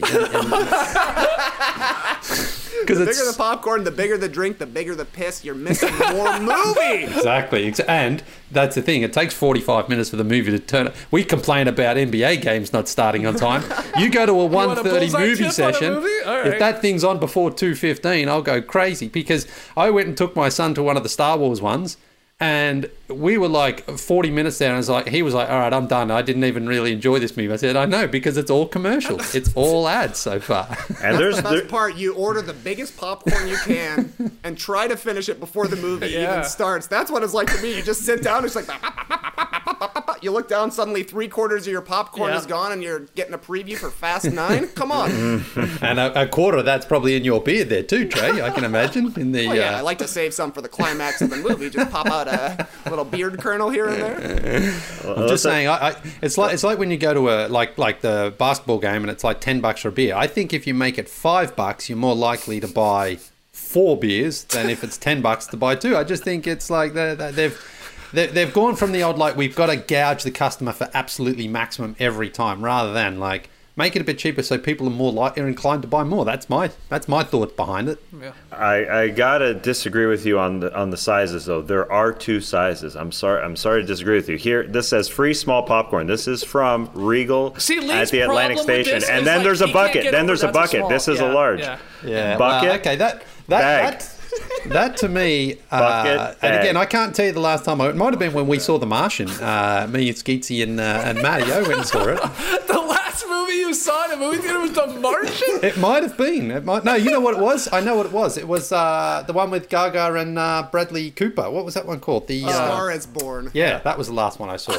Speaker 5: The bigger the popcorn, the bigger the drink, the bigger the piss. You're missing more movie.
Speaker 6: Exactly. And that's the thing. It takes 45 minutes for the movie to turn. We complain about NBA games not starting on time. You go to a
Speaker 3: want a
Speaker 6: 1:30
Speaker 3: bullseye
Speaker 6: movie
Speaker 3: tip on a
Speaker 6: session.
Speaker 3: movie? All right.
Speaker 6: If that thing's on before 2:15, I'll go crazy, because I went and took my son to one of the Star Wars ones. And we were like 40 minutes there, and he was like, all right, I'm done. I didn't even really enjoy this movie. I said, I know, because it's all commercial. It's all ads so far.
Speaker 5: And that's the best part. You order the biggest popcorn you can and try to finish it before the movie even starts. That's what it's like for me. You just sit down, it's like, you look down, suddenly 3/4 of your popcorn is gone, and you're getting a preview for Fast 9? Come on.
Speaker 6: And a quarter of that's probably in your beard there too, Trey, I can imagine.
Speaker 5: I like to save some for the climax of the movie. Just pop out a little beard kernel here and there.
Speaker 6: I'm just saying, it's like when you go to a like the basketball game and it's like $10 for a beer. I think if you make it $5, you're more likely to buy 4 beers than if it's $10 to buy 2. I just think it's like they've gone from the old like we've got to gouge the customer for absolutely maximum every time, rather than like make it a bit cheaper so people are more inclined to buy more. That's my thought behind it.
Speaker 3: Yeah.
Speaker 4: I gotta disagree with you on the sizes though. There are 2 sizes. I'm sorry to disagree with you. Here, this says free small popcorn. This is from Regal at the Atlantic Station, and then there's a bucket. Then there's a bucket. This is a large bucket.
Speaker 6: Okay, that to me, and again, I can't tell you the last time. It might have been when we saw The Martian. Me and Skeetsy and Matty O went and saw it.
Speaker 3: The last movie you saw in a movie theater was The Martian?
Speaker 6: It might have been. No, you know what it was? I know what it was. It was the one with Gaga and Bradley Cooper. What was that one called? The
Speaker 5: Star is Born.
Speaker 6: Yeah, that was the last one I saw.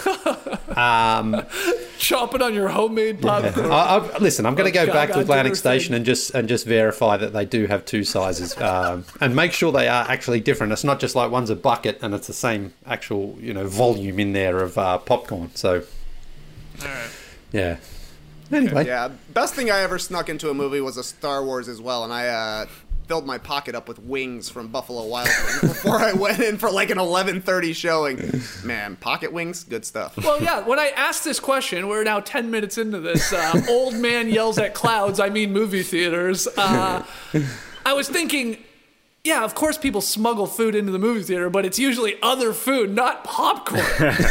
Speaker 3: Chopping on your homemade popcorn.
Speaker 6: Listen, I'm going to go back to Atlantic Station and just verify that they do have 2 sizes, and make sure they are actually different. It's not just like one's a bucket and it's the same actual volume in there of popcorn. So,
Speaker 3: all right.
Speaker 6: Yeah. Anyway.
Speaker 5: Yeah, best thing I ever snuck into a movie was a Star Wars as well, and I filled my pocket up with wings from Buffalo Wild Wings before I went in for like an 11:30 showing. Man, pocket wings, good stuff.
Speaker 3: Well, yeah, when I asked this question, we're now 10 minutes into this, old man yells at clouds, I mean movie theaters, I was thinking, yeah, of course people smuggle food into the movie theater, but it's usually other food, not popcorn.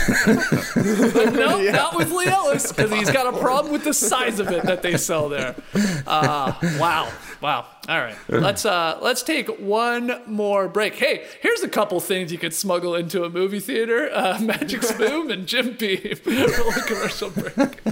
Speaker 3: But no, not with Lee Ellis, because he's got a problem with the size of it that they sell there. Wow. All right, let's take one more break. Hey, here's a couple things you could smuggle into a movie theater: Magic Spoon and Jim Beam. Roll a commercial break.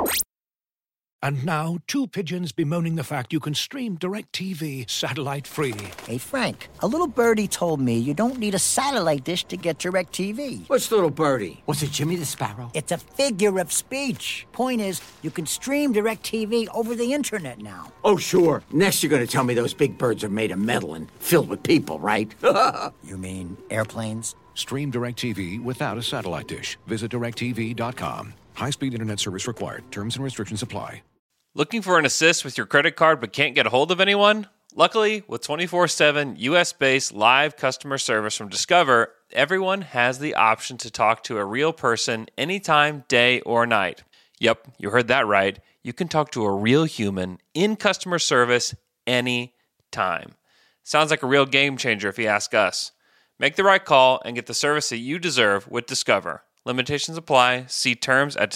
Speaker 9: And now, 2 pigeons bemoaning the fact you can stream DirecTV satellite-free.
Speaker 10: Hey, Frank, a little birdie told me you don't need a satellite dish to get DirecTV.
Speaker 11: What's little birdie? Was it Jimmy the Sparrow?
Speaker 10: It's a figure of speech. Point is, you can stream DirecTV over the internet now.
Speaker 11: Oh, sure. Next you're going to tell me those big birds are made of metal and filled with people, right?
Speaker 10: You mean airplanes?
Speaker 9: Stream DirecTV without a satellite dish. Visit DirecTV.com. High-speed internet service required. Terms and restrictions apply.
Speaker 12: Looking for an assist with your credit card but can't get a hold of anyone? Luckily, with 24/7 US-based live customer service from Discover, everyone has the option to talk to a real person anytime, day or night. Yep, you heard that right. You can talk to a real human in customer service anytime. Sounds like a real game changer if you ask us. Make the right call and get the service that you deserve with Discover. Limitations apply. See terms at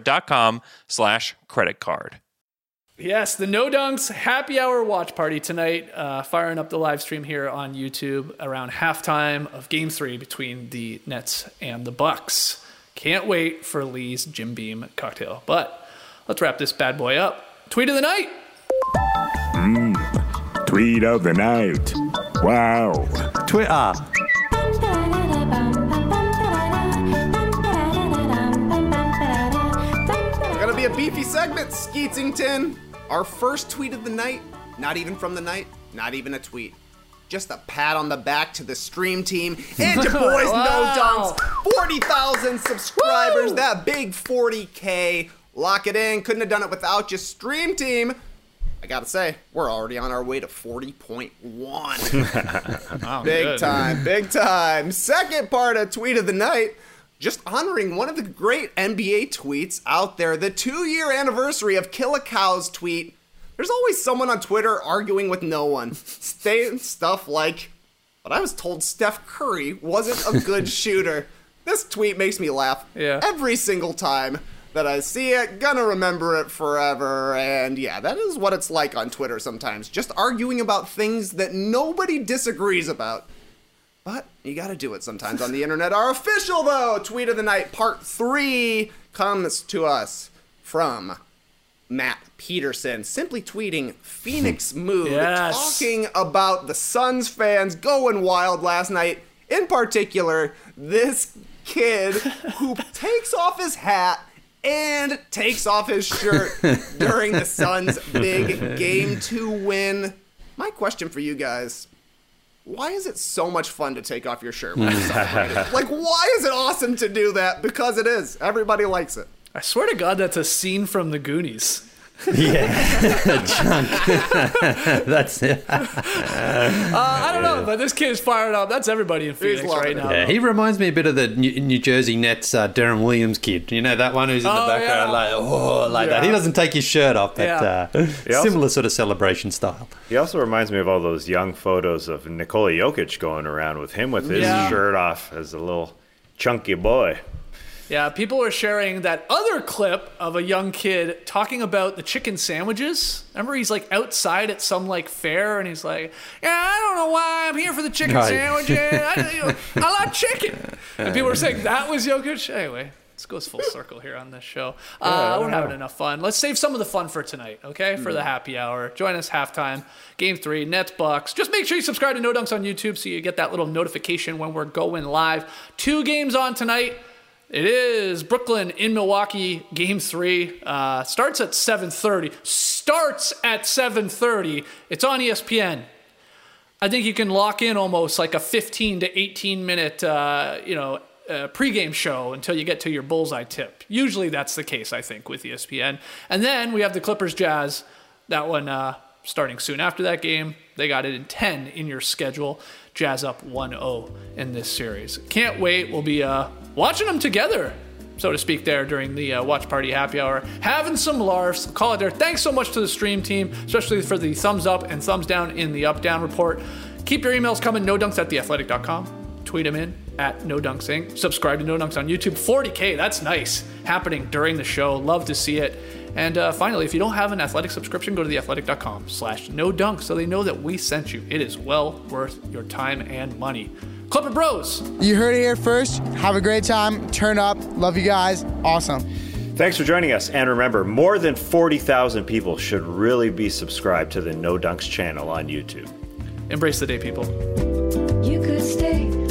Speaker 12: discover.com/creditcard.
Speaker 3: Yes, the No Dunks happy hour watch party tonight, firing up the live stream here on YouTube around halftime of Game 3 between the Nets and the Bucks. Can't wait for Lee's Jim Beam cocktail. But let's wrap this bad boy up. Tweet of the night.
Speaker 13: Tweet of the night. Wow.
Speaker 1: Twitter.
Speaker 5: Gonna be a beefy segment, Skeetsington. Our first tweet of the night, not even from the night, not even a tweet. Just a pat on the back to the stream team and your boys No Dunks. 40,000 subscribers, that big 40K. Lock it in, couldn't have done it without your stream team. I gotta say, we're already on our way to 40.1.
Speaker 3: Wow,
Speaker 5: big time. Second part of tweet of the night. Just honoring one of the great NBA tweets out there, the 2-year anniversary of Kill a Cow's tweet. There's always someone on Twitter arguing with no one, saying stuff like, but I was told Steph Curry wasn't a good shooter. This tweet makes me laugh every single time that I see it, gonna remember it forever, and yeah, that is what it's like on Twitter sometimes, just arguing about things that nobody disagrees about. But you gotta do it sometimes on the internet. Our official, though, Tweet of the Night Part 3 comes to us from Matt Peterson, simply tweeting Phoenix Mood, talking about the Suns fans going wild last night. In particular, this kid who takes off his hat and takes off his shirt during the Suns' big Game 2 win. My question for you guys, why is it so much fun to take off your shirt when you celebrate? Like, why is it awesome to do that? Because it is. Everybody likes it.
Speaker 3: I swear to God, that's a scene from the Goonies.
Speaker 6: Chunk. That's it.
Speaker 3: I don't know, but this kid is fired up. That's everybody in Phoenix right now.
Speaker 6: Yeah, he reminds me a bit of the New Jersey Nets Darren Williams kid. You know, that one who's in the background, that. He doesn't take his shirt off, but similar sort of celebration style.
Speaker 4: He also reminds me of all those young photos of Nikola Jokic going around with him with his shirt off as a little chunky boy.
Speaker 3: Yeah, people are sharing that other clip of a young kid talking about the chicken sandwiches. Remember, he's like outside at some like fair, and he's like, "Yeah, I don't know why I'm here for the chicken sandwiches. I like chicken." And people were saying that was Jokic. Anyway, this goes full circle here on this show. We're having enough fun. Let's save some of the fun for tonight, okay? For the happy hour. Join us halftime, Game 3, Nets Bucks. Just make sure you subscribe to No Dunks on YouTube so you get that little notification when we're going live. 2 games on tonight. It is Brooklyn in Milwaukee, Game 3. Starts at 7:30. It's on ESPN. I think you can lock in almost like a 15 to 18 minute, pregame show until you get to your bullseye tip. Usually that's the case, I think, with ESPN. And then we have the Clippers Jazz. That one starting soon after that game. They got it in 10 in your schedule. Jazz up 1-0 in this series. Can't wait. We'll be watching them together, so to speak, there during the Watch Party Happy Hour. Having some laughs. Call it there. Thanks so much to the stream team, especially for the thumbs up and thumbs down in the up-down report. Keep your emails coming. NoDunks@theathletic.com. Tweet them in @NoDunksInc. Subscribe to No Dunks on YouTube. 40K, that's nice. Happening during the show. Love to see it. And finally, if you don't have an Athletic subscription, go to theathletic.com/NoDunks so they know that we sent you. It is well worth your time and money. Clipper Bros.
Speaker 14: You heard it here first. Have a great time. Turn up. Love you guys. Awesome.
Speaker 4: Thanks for joining us. And remember, more than 40,000 people should really be subscribed to the No Dunks channel on YouTube.
Speaker 3: Embrace the day, people.
Speaker 8: You could stay